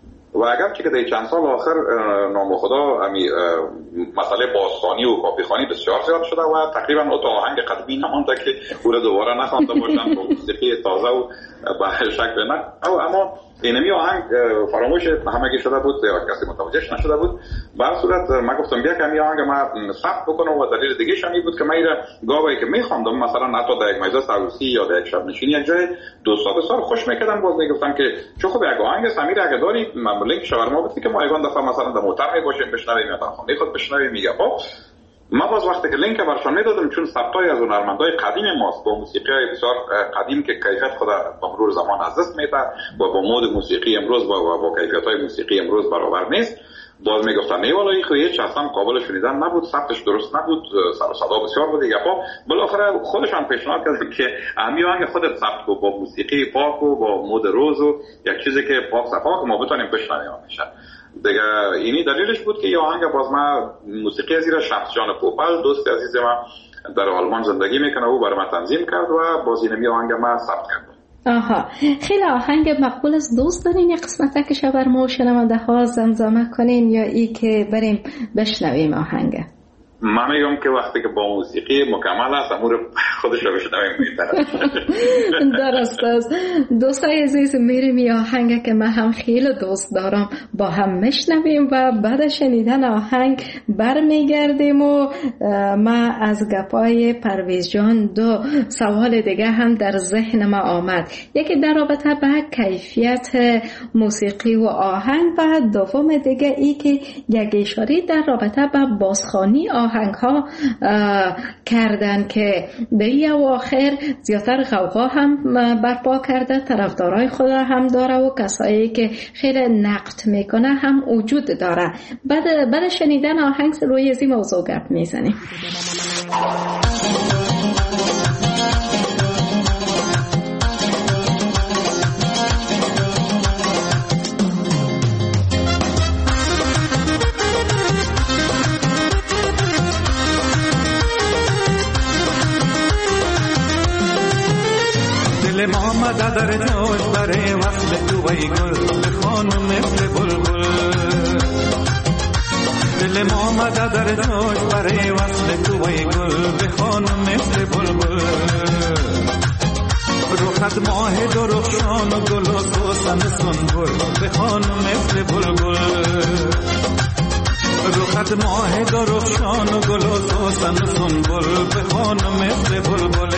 و اگرچه که در چند سال آخر نام خدا امی مسئله بازخوانی و کاپیخوانی بسیار زیاد شده و تقریبا اون آهنگ قدیمی نمونده که او را دوباره نخوانده باشن با موسیقی تازه و به شکل نه. اما اینمی آهنگ فراموش همگی شده بود یا کسی متوجهش نشده بود. به هر صورت من گفتم بیا که این آهنگ ما ثبت بکنم و دلیل دیگه شمی بود که من اینا گاهی که میخواندم مثلا حتی در یک مجلس عروسی یا در یک شب نشینی یک جای دوستا بسیار خوش میکردن، باز میگفتن که چه خوب یک آهنگ سمیر اگه داری لینک شاورما بود که ما یگان دفعه مثلا در موتر میباشیم بشنویم یا در خانه خود بشنویم. میگه خب ما باز وقتی که لینک برشان میدادم، چون ثبتای از هنرمندای قدیم ماست با موسیقی بسیار قدیم که کیفیت خود با مرور زمان از دست میده و با مود موسیقی امروز با با کیفیت‌های موسیقی امروز برابر نیست، باز میگفتن نه والا این خو هیچ اصلا قابل شنیدن نبود، ثبتش درست نبود، سر و صدا بسیار بود دیگه. خب بالاخره خودشان پیشنهاد کردن که همین آهنگ خودت ثبت کو با موسیقی پاک و با مود روز و یک چیزی که پاک صفا که ما بتونیم بشنویم میشه دیگه. اینی دلیلش بود که یه آهنگ باز ما موسیقی از ایران شمس جان پوپل دوست عزیز ما در آلمان زندگی میکنه او برای ما تنظیم کرد و باز اینمی آهنگ ما ثبت کرد. آها خیلی آهنگ مقبول از دوست دارین یه قسمت که شبر ما شنونده ها زمزمه کنین یا ای که بریم بشنویم آهنگ؟ من میگم که وقتی که با موسیقی مکمل است امور خودش رو بشنویم بهتره. درست است. دوستای عزیز میریم یه آهنگ که من هم خیلی دوست دارم با هم میشنویم و بعد شنیدن آهنگ برمیگردیم و ما از گپای پرویز جان دو سوال دیگه هم در ذهن ما آمد، یکی در رابطه به کیفیت موسیقی و آهنگ و دوم دیگه ای که یک اشاره در رابطه به بازخوانی آهنگ ها کردن که به این اواخر زیادتر غوغا هم برپا کرده، طرفدارای خود هم داره و کسایی که خیلی نقد میکنه هم وجود داره. بعد بعد شنیدن آهنگ روی این موضوع گپ میزنیم. آمده در جوش برای وصل تو ای گل به خانم مثل بلبل. دل ما آمده در جوش برای وصل تو ای گل به خانم مثل بلبل. رخت ماه درخشان و گل و سوسن سنبل به خانم مثل بلبل. رخت ماه درخشان و گل و سوسن سنبل به خانم مثل بلبل.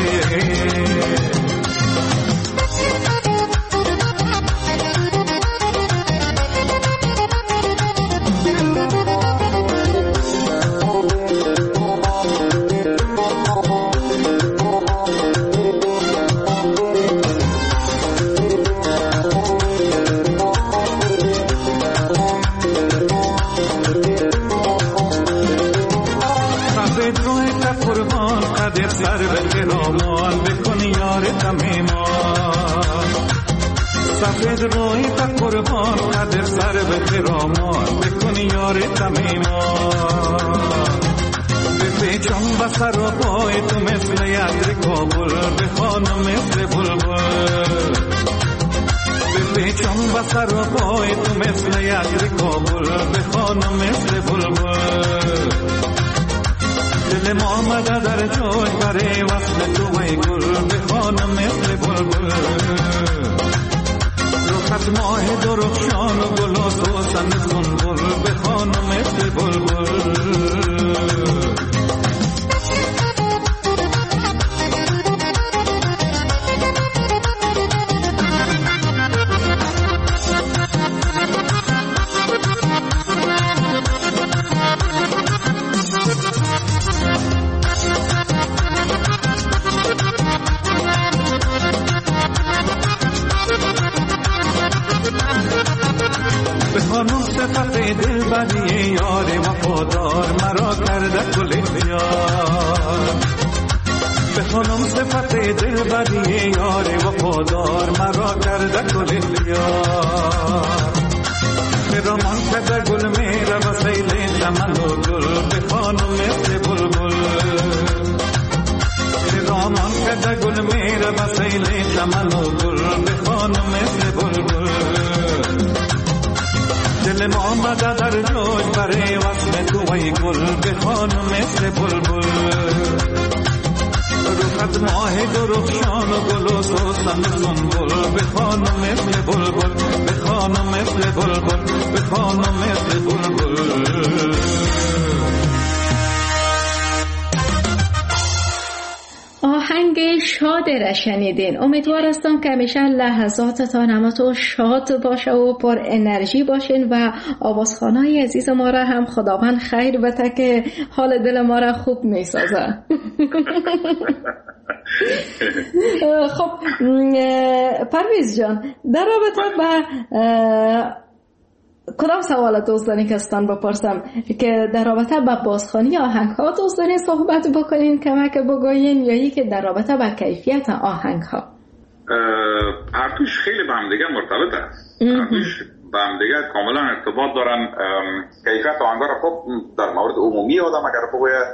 سر به خرامان بکن یار تمیمان. سفید روی تا قربان قدر سر به خرامان بکن یار تمیمان. بپیچم بسر و پای تو مثل یدر کابل به خانم مثل بلبل. بپیچم بسر و پای تو مثل یدر کابل به خانم مثل بلبل. دل ما آمده در جوش برای وصل تو ای گل به خانم مثل بلبل. رخت ماه درخشان و گل و سوسن سنبل به خانم مثل بلبل. خانم صفت دل بدی یار وفادار مرا کرده کل اختیار. به خانم صفت دل بدی یار وفادار مرا کرده کل اختیار. خرامان کرده گل میره و سیل چمن و گل به خانم مثل بلبل. خرامان کرده گل میره و سیل چمن و گل به خانم مثل بلبل. دل ما آمده در جوش برای وصل تو ای گل به خانم مثل بلبل. رخت ماه درخشان و گل و سوسن سنبل به خانم مثل بلبل. به خانم مثل بلبل. به خانم مثل بلبل. آهنگ شاد را شنیدین. امیدوار هستم که همیشه لحظاتتان همتون شاد باشه و پر انرژی باشین و آوازخوانای عزیز ما را هم خداوند خیر بده که حال دل ما را خوب میسازه. خب پرویز جان، در رابطه با کدام سوال دوستانی که استان بپرسم که در رابطه با بازخوانی آهنگ ها دوستانی صحبت بکنین، کمک بگوین، یا ای که در رابطه با کیفیت آهنگ ها؟ هر توش خیلی به هم دیگه مرتبط است. هر توش به هم دیگه کاملا ارتباط دارن. کیفیت آهنگ ها را خب در مورد عمومی آدم اگر بگوید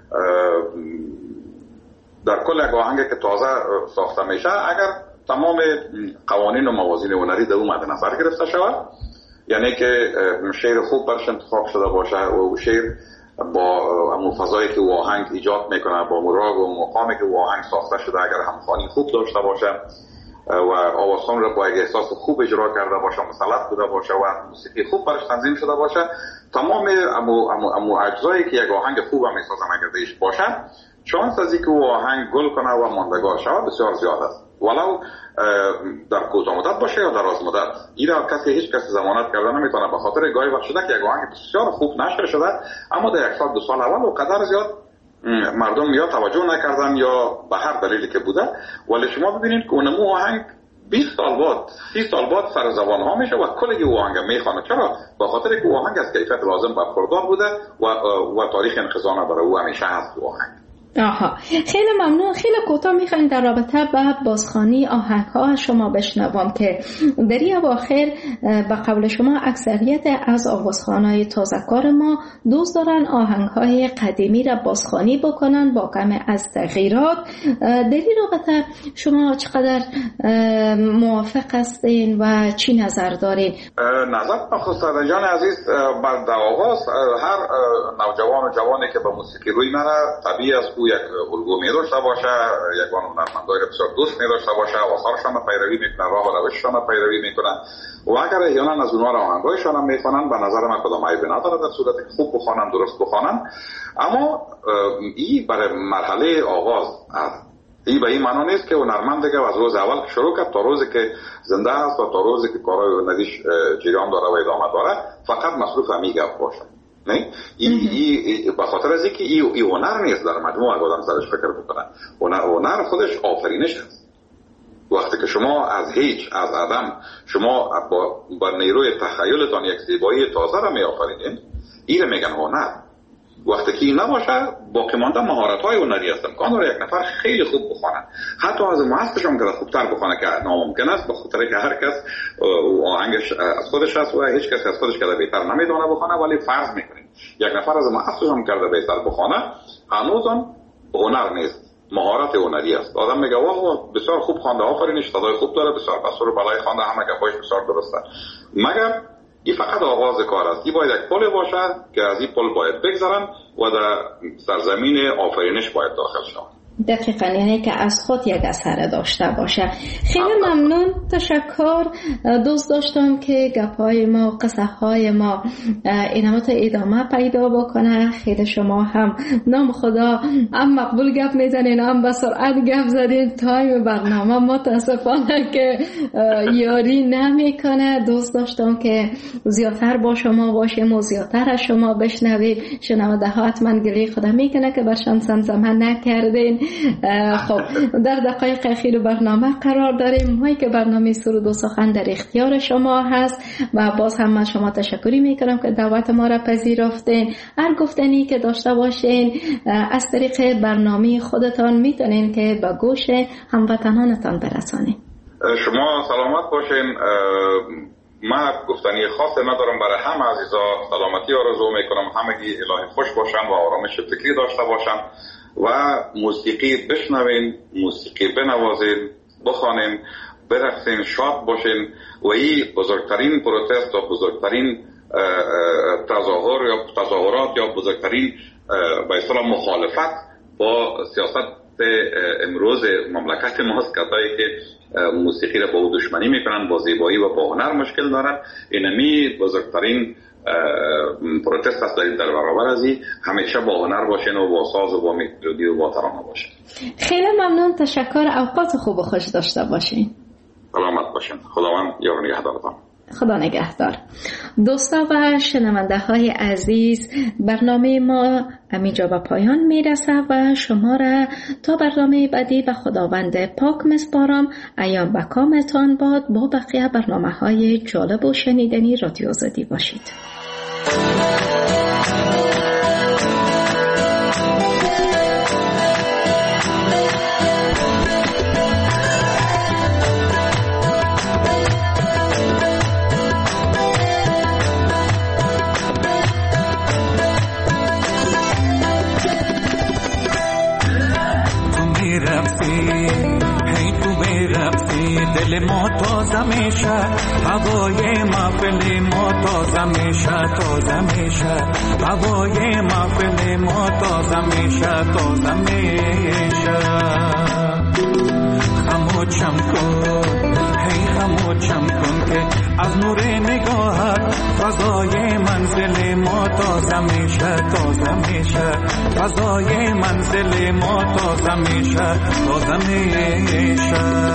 در کل یک آهنگ که تازه ساخته میشه اگر تمام قوانین و موازین هنری در اون مد نظر گرفته شود، یعنی که شعر خوب برش انتخاب شده باشه و شعر با همون فضایی که او آهنگ ایجاد میکنه، با مراغ و مقامی که او آهنگ ساخته شده اگر همخوانی خوب داشته باشه و آوازخوان را با یک احساس خوب اجرا کرده باشه، مسلط بوده باشه و موسیقی خوب برش تنظیم شده باشه، تمام امو امو امو اجزایی که یک آهنگ خوب هم میسازن اگر دیش باشه، شانس از اینکه او آهنگ گل کنه و ماندگار شود بسیار زیاد است. ولو در کوتاه مدت باشه یا در دراز مدت، اینا کسی هیچ کسی ضمانت کرده نمیتونه، به خاطر گاهی وقت شده که یک آهنگ بسیار خوب نشر شده اما در یک سال دو سال اول و قدر زیاد مردم یا توجه نکردن یا به هر دلیلی که بوده، ولی شما ببینید که اونمو آهنگ بیست سال بعد سی سال بعد سر زبان ها میشه و کلی او آهنگ میخوانه. چرا؟ به خاطر که او آهنگ از کیفیت لازم برخوردار بوده و و تاریخ انخزانه برای او همیشه هست او آهنگ. آها، خیلی ممنون. خیلی کوتاه میخوایم در رابطه با بازخوانی آهنگ ها از شما بشنوم که در این اواخر به قول شما اکثریت از آوازخوانای تازه‌کار ما دوست دارن آهنگ های قدیمی را بازخوانی بکنن با کم از تغییرات. در این رابطه شما چقدر موافق هستین و چی نظر دارین؟ نظر خسرو جان عزیز، بر در آغاز هر نوجوان و جوانی که به موسیقی روی میره طبیعی است او یک الگو می داشته باشه، یک هنرمندای بسیار دوست می داشته باشه، آثارشان را پیروی میکنه، راه و روششان را پیروی میکنه و اگر احیانا از اونها آهنگایشان هم میخوانن به نظر من کدام عیبی نداره در صورتی که خوب بخوانن، درست بخوانن. اما این برای مرحله آغاز است. این به این معنا نیست که هنرمند دیگه از روز اول شروع کرد تا روزی که زنده است و تا روزی که کارهای هنریش جریان داره و ادامه داره فقط مصروف همین گپ باشه. نه، این به خاطر از اینکه این هنر نیست در مجموع اگه آدم سرش فکر بکنه. هنر خودش آفرینش است. وقتی که شما از هیچ، از عدم، شما با, با نیروی تخیلتان یک زیبایی تازه را می آفرینید، این را میگن هنر. وقتی که این نباشه باقی مانده مهارت‌های هنری است. امکان داره یک نفر خیلی خوب بخونه، حتی از مستش هم که خوبتر بخونه که ناممکن است، به خاطر که هر کس آهنگش از خودش است و هیچ کسی از خودش که بهتر نمیدونه بخونه. ولی فرض میکنیم یک نفر از مستش هم کرده بهتر بخونه، هنوز هم هنر نیست، مهارت هنری است. آدم میگه واه بسیار خوب خوانده، آفرینش، صدای خوب داره، بسیار بسور بالای خوانده، همه گپاش بسیار درسته. مگر این فقط آغاز کار است. این باید یک پل باشه که از این پل باید بگذرن و در سرزمین آفرینش باید داخل شوند. دقیقاً، یعنی که از خود یک اثر داشته باشه. خیلی ممنون، تشکر. دوست داشتم که گپای ما، قصه های ما اینمات ادامه پیدا بکنه. خیلی شما هم نام خدا هم مقبول گپ میزنین، هم به سرعت گپ زدین. تایم برنامه متاسفانه که یاری نمیکنه. دوست داشتم که زیادتر با شما باشیم و زیادتر از شما بشنویم. شنونده ها حتما گلی خدا میکنه که برشان زمزمه نکردین. خب در دقایق اخیر برنامه قرار داریم. مایی که برنامه سرود و سخن در اختیار شما هست و باز هم من شما تشکری میکنم که دعوت ما را پذیرفتین. هر گفتنی که داشته باشین از طریق برنامه خودتان میتونین که به گوش هموطنانتان برسانین. شما سلامت باشین. من گفتنی خاصی ندارم، برای همه عزیزا سلامتی آرزو میکنم، همگی الهی خوش باشن و آرامش فکری داشته باشن و موسیقی بشنوین، موسیقی بنوازین، بخوانین، برقصین، شاد باشین. و این بزرگترین پروتست و بزرگترین تظاهر یا تظاهرات یا بزرگترین به اصطلاح مخالفت با سیاست امروز مملکت ماست، کسایی که موسیقی را با او دشمنی میکنن، با زیبایی و با هنر مشکل دارن. اینمی بزرگترین پروتست است در برابر از این. همیشه با هنر باشین و با ساز و با ملودی و با ترانه باشین. خیلی ممنون، تشکر. اوقات خوب و خوش داشته باشین. سلامت باشین. خداوند یار نگهدارتان. خدا نگهدار. دوستا و شنونده های عزیز، برنامه ما همینجا به پایان میرسه و شما را تا برنامه بعدی و خداوند پاک مسپارم. ایام به کامتان باد. با بقیه برنامه های جالب و شنیدنی رادیو آزادی باشید. دل ما تازه میشه، هوای محفل ما تازه میشه، تازه میشه، هوای محفل ما تازه میشه، تازه میشه. خموشم کن، هی خموشم کن که از نور نگاهت فضای منزل ما تازه میشه، تازه میشه، فضای منزل ما تازه میشه، تازه میشه.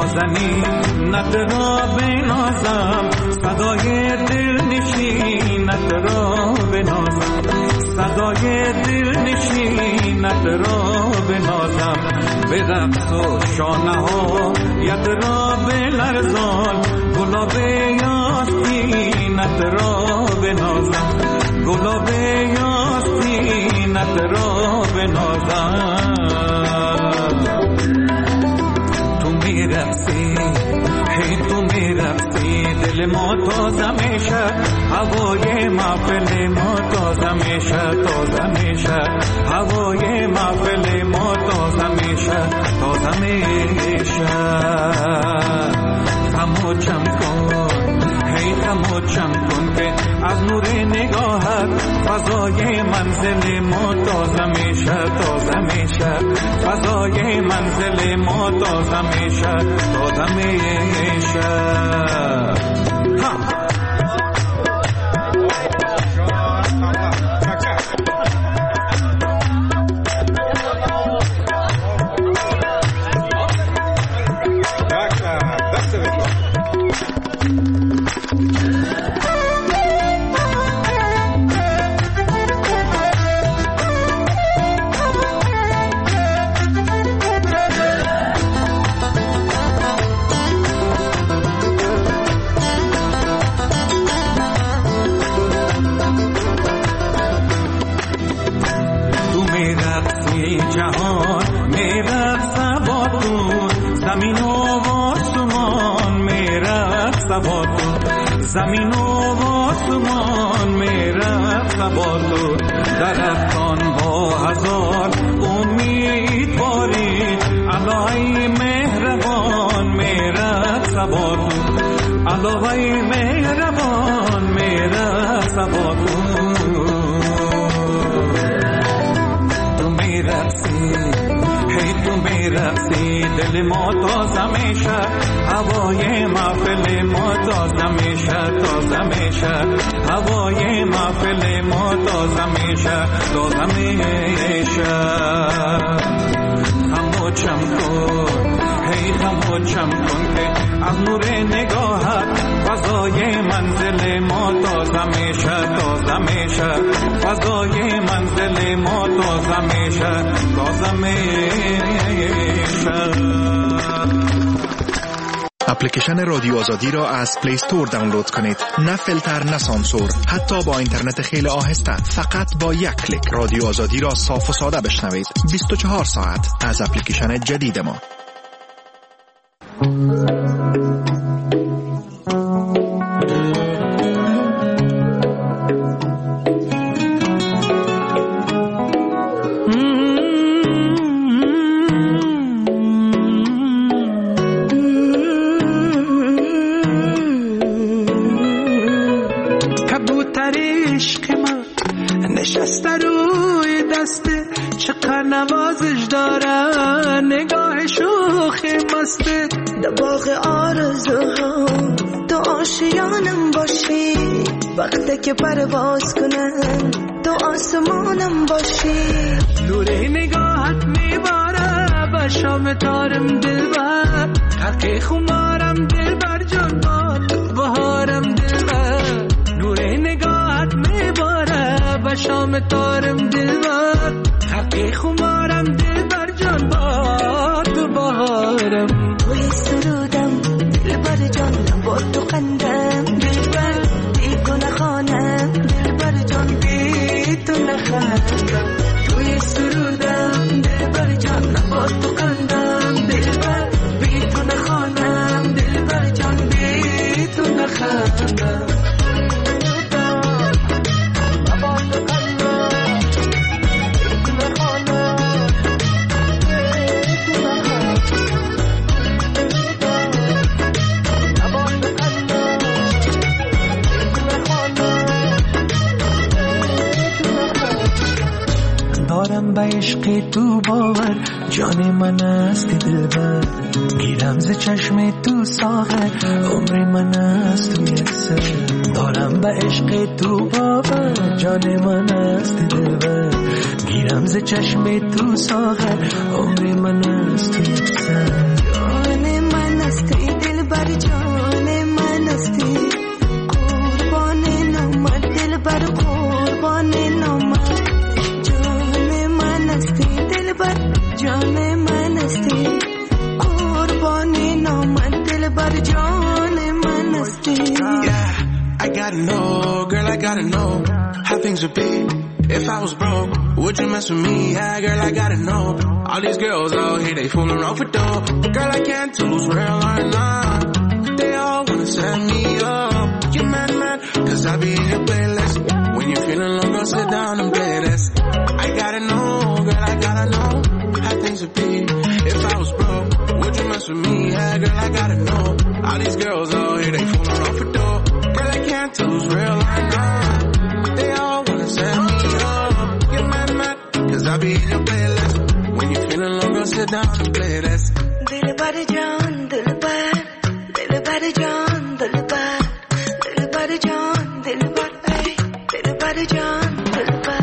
نازنینت را بنازم صدای دل نشینت را بنازم صدای دل نشینت را بنازم به رقص و شانه ها ید را بلرزان گلاب یاسمینت را بنازم گلاب یاسمینت را بنازم تو میرقصی هی تو میرقصی دل ما تازه میشه هوای محفل ما تازه میشه تازه میشه هوای محفل ما تازه میشه تازه میشه خموشم کن هی خموشم کن که از نور نگاهت فضای منزل ما تازه میشه تازه میشه فضای منزل ما تازه میشه تازه میشه زمین و آسمان میرفت با تو درختان با هزار امید بارید الهی مهربان میرفت با تو الهی مهربان میرفت با تو تو میرفتی هی تو میرفتی دل ما تازه میشه هوای محفل ما تازه میشه تازه میشه هوای محفل ما تازه میشه تازه میشه خموشم کن هی خموشم کن که از نور نگاهت فضای منزل ما تازه میشه تازه میشه فضای منزل ما تازه میشه تازه میشه. اپلیکیشن رادیو آزادی را از پلی استور دانلود کنید. نه فیلتر نه سانسور، حتی با اینترنت خیلی آهسته، فقط با یک کلیک رادیو آزادی را صاف و ساده بشنوید. بیست و چهار ساعت از اپلیکیشن جدید ما. نوازش دارن نگاه شوخی مسته در باغ آرزوها تو آشیانم باشی وقتی که پرواز کنم تو آسمانم باشی نور نگاهت میباره به شام تارم دلبر حقی خمارم دلبر جان باد بهارم دلبر نور نگاهت میباره به شام تارم دلبر حقی خمارم دلبر جان با تو بهارم توی سرودم دلبر جان با تو قندم دلبر دیگونه خانم دلبر جان بی تو نخندم توی سرودم دلبر جان با تو قندم دلبر بی تو نخانم دلبر جان بی تو نخندم دارم به عشق تو باور جان من است دلبر گیرم ز چشم تو ساغر عمر من است تو یک سر دارم به عشق تو باور جان من است دلبر گیرم ز چشم تو ساغر عمر من است تو یک سر جان من هستی دل بر جان من هستی قربان نامت دل بر قربان نامت جان من هستی دل بر جان من هستی قربان نامت دل بر جان من هستی. Yeah, I gotta know, girl, I gotta know how things would be if I was broke. Would you mess with me? Yeah, girl, I gotta know. All these girls out here, they fooling off with dough. Girl, I can't choose real or not. They all wanna set me up. You mad, mad, cause I be in your playlist. When you're feeling low, go sit down and play this. I gotta know, girl, I gotta know how things would be if I was broke. Would you mess with me? Yeah, girl, I gotta know. All these girls out here, they fooling off with dough. Girl, I can't choose real or not. They all wanna set me up. Get mad, mad, cause I be in your playlist. When you feeling low, go sit down and play this. Dil bar jaan, dil bar, dil bar jaan, dil bar, dil bar jaan, dil bar, ay, dil bar jaan, dil bar.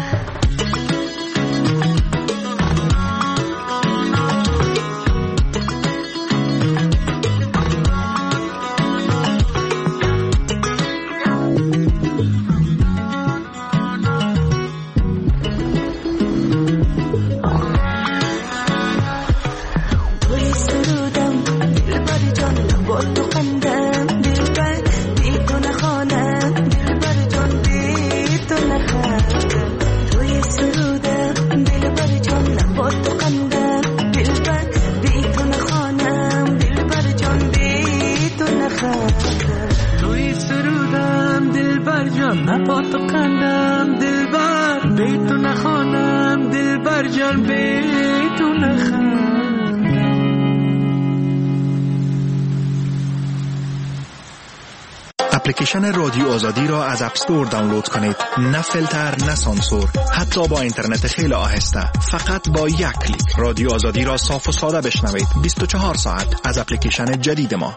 اپلیکیشن رادیو آزادی را از اپ استور دانلود کنید. نه فیلتر، نه سانسور، حتی با اینترنت خیلی آهسته. فقط با یک کلیک رادیو آزادی را صاف و ساده بشنوید. بیست و چهار ساعت از اپلیکیشن جدید ما.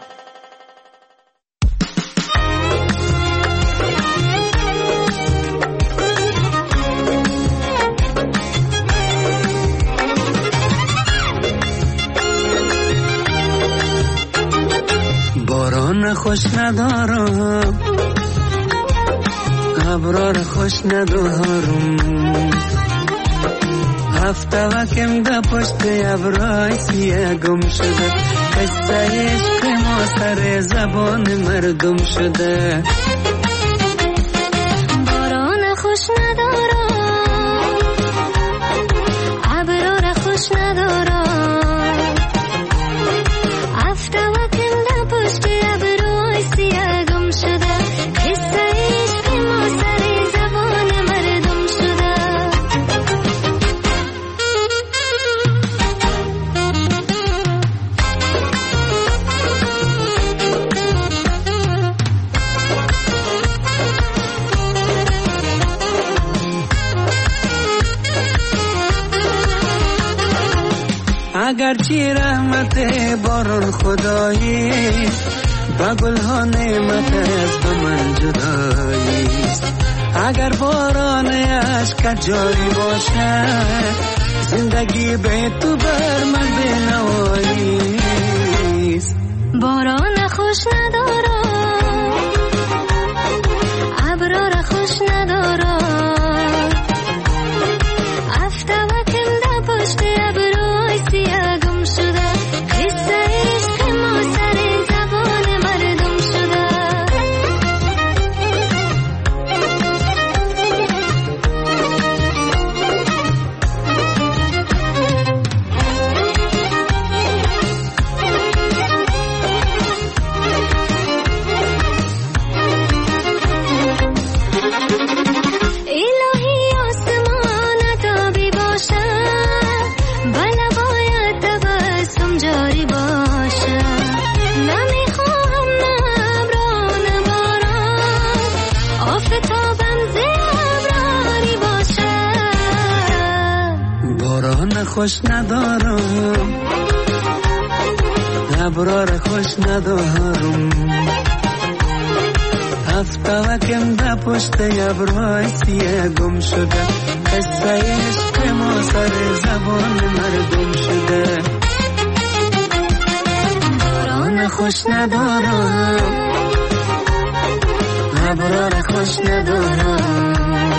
باران خوش ندارم، ابرار خوش ندارم، هفته وکم ده پشت ابرای سیه گم شده، قصه عشق ما سر زبان مردم شده. باران خوش ندارم، ابرار خوش ندارم، هفته وکم ده پشت ابرای سیه گم شده، قصه عشق ما سر زبان مردم شده. اگرچه رحمت باران خدایی با گلها نعمت از من جداییست، اگر باران عشق جاری باشه زندگی به تو بر من بنواییست. باران خوش ندارم، ابرار خوش ندارم، هفته وکم ده پشت ابروی سیه گم شده، قصه عشق ما سر زبان مردم شده. خوش ندارم، ابرار خوش ندارم، هفته وکم ده پشت ابروی سیه گم شده، قصه عشق ما سر زبان مردم شده. باران خوش خوش ندارم، ابرار خوش ندارم.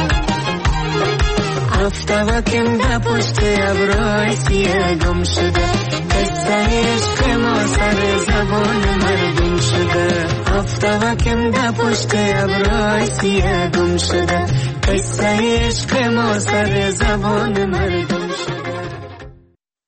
افتوکم در پشت ابرای سیاه گم شده، قصه عشق ما سر زبان مردم شده. افتوکم در پشت ابرای سیاه گم شده، قصه عشق ما سر زبان مردم.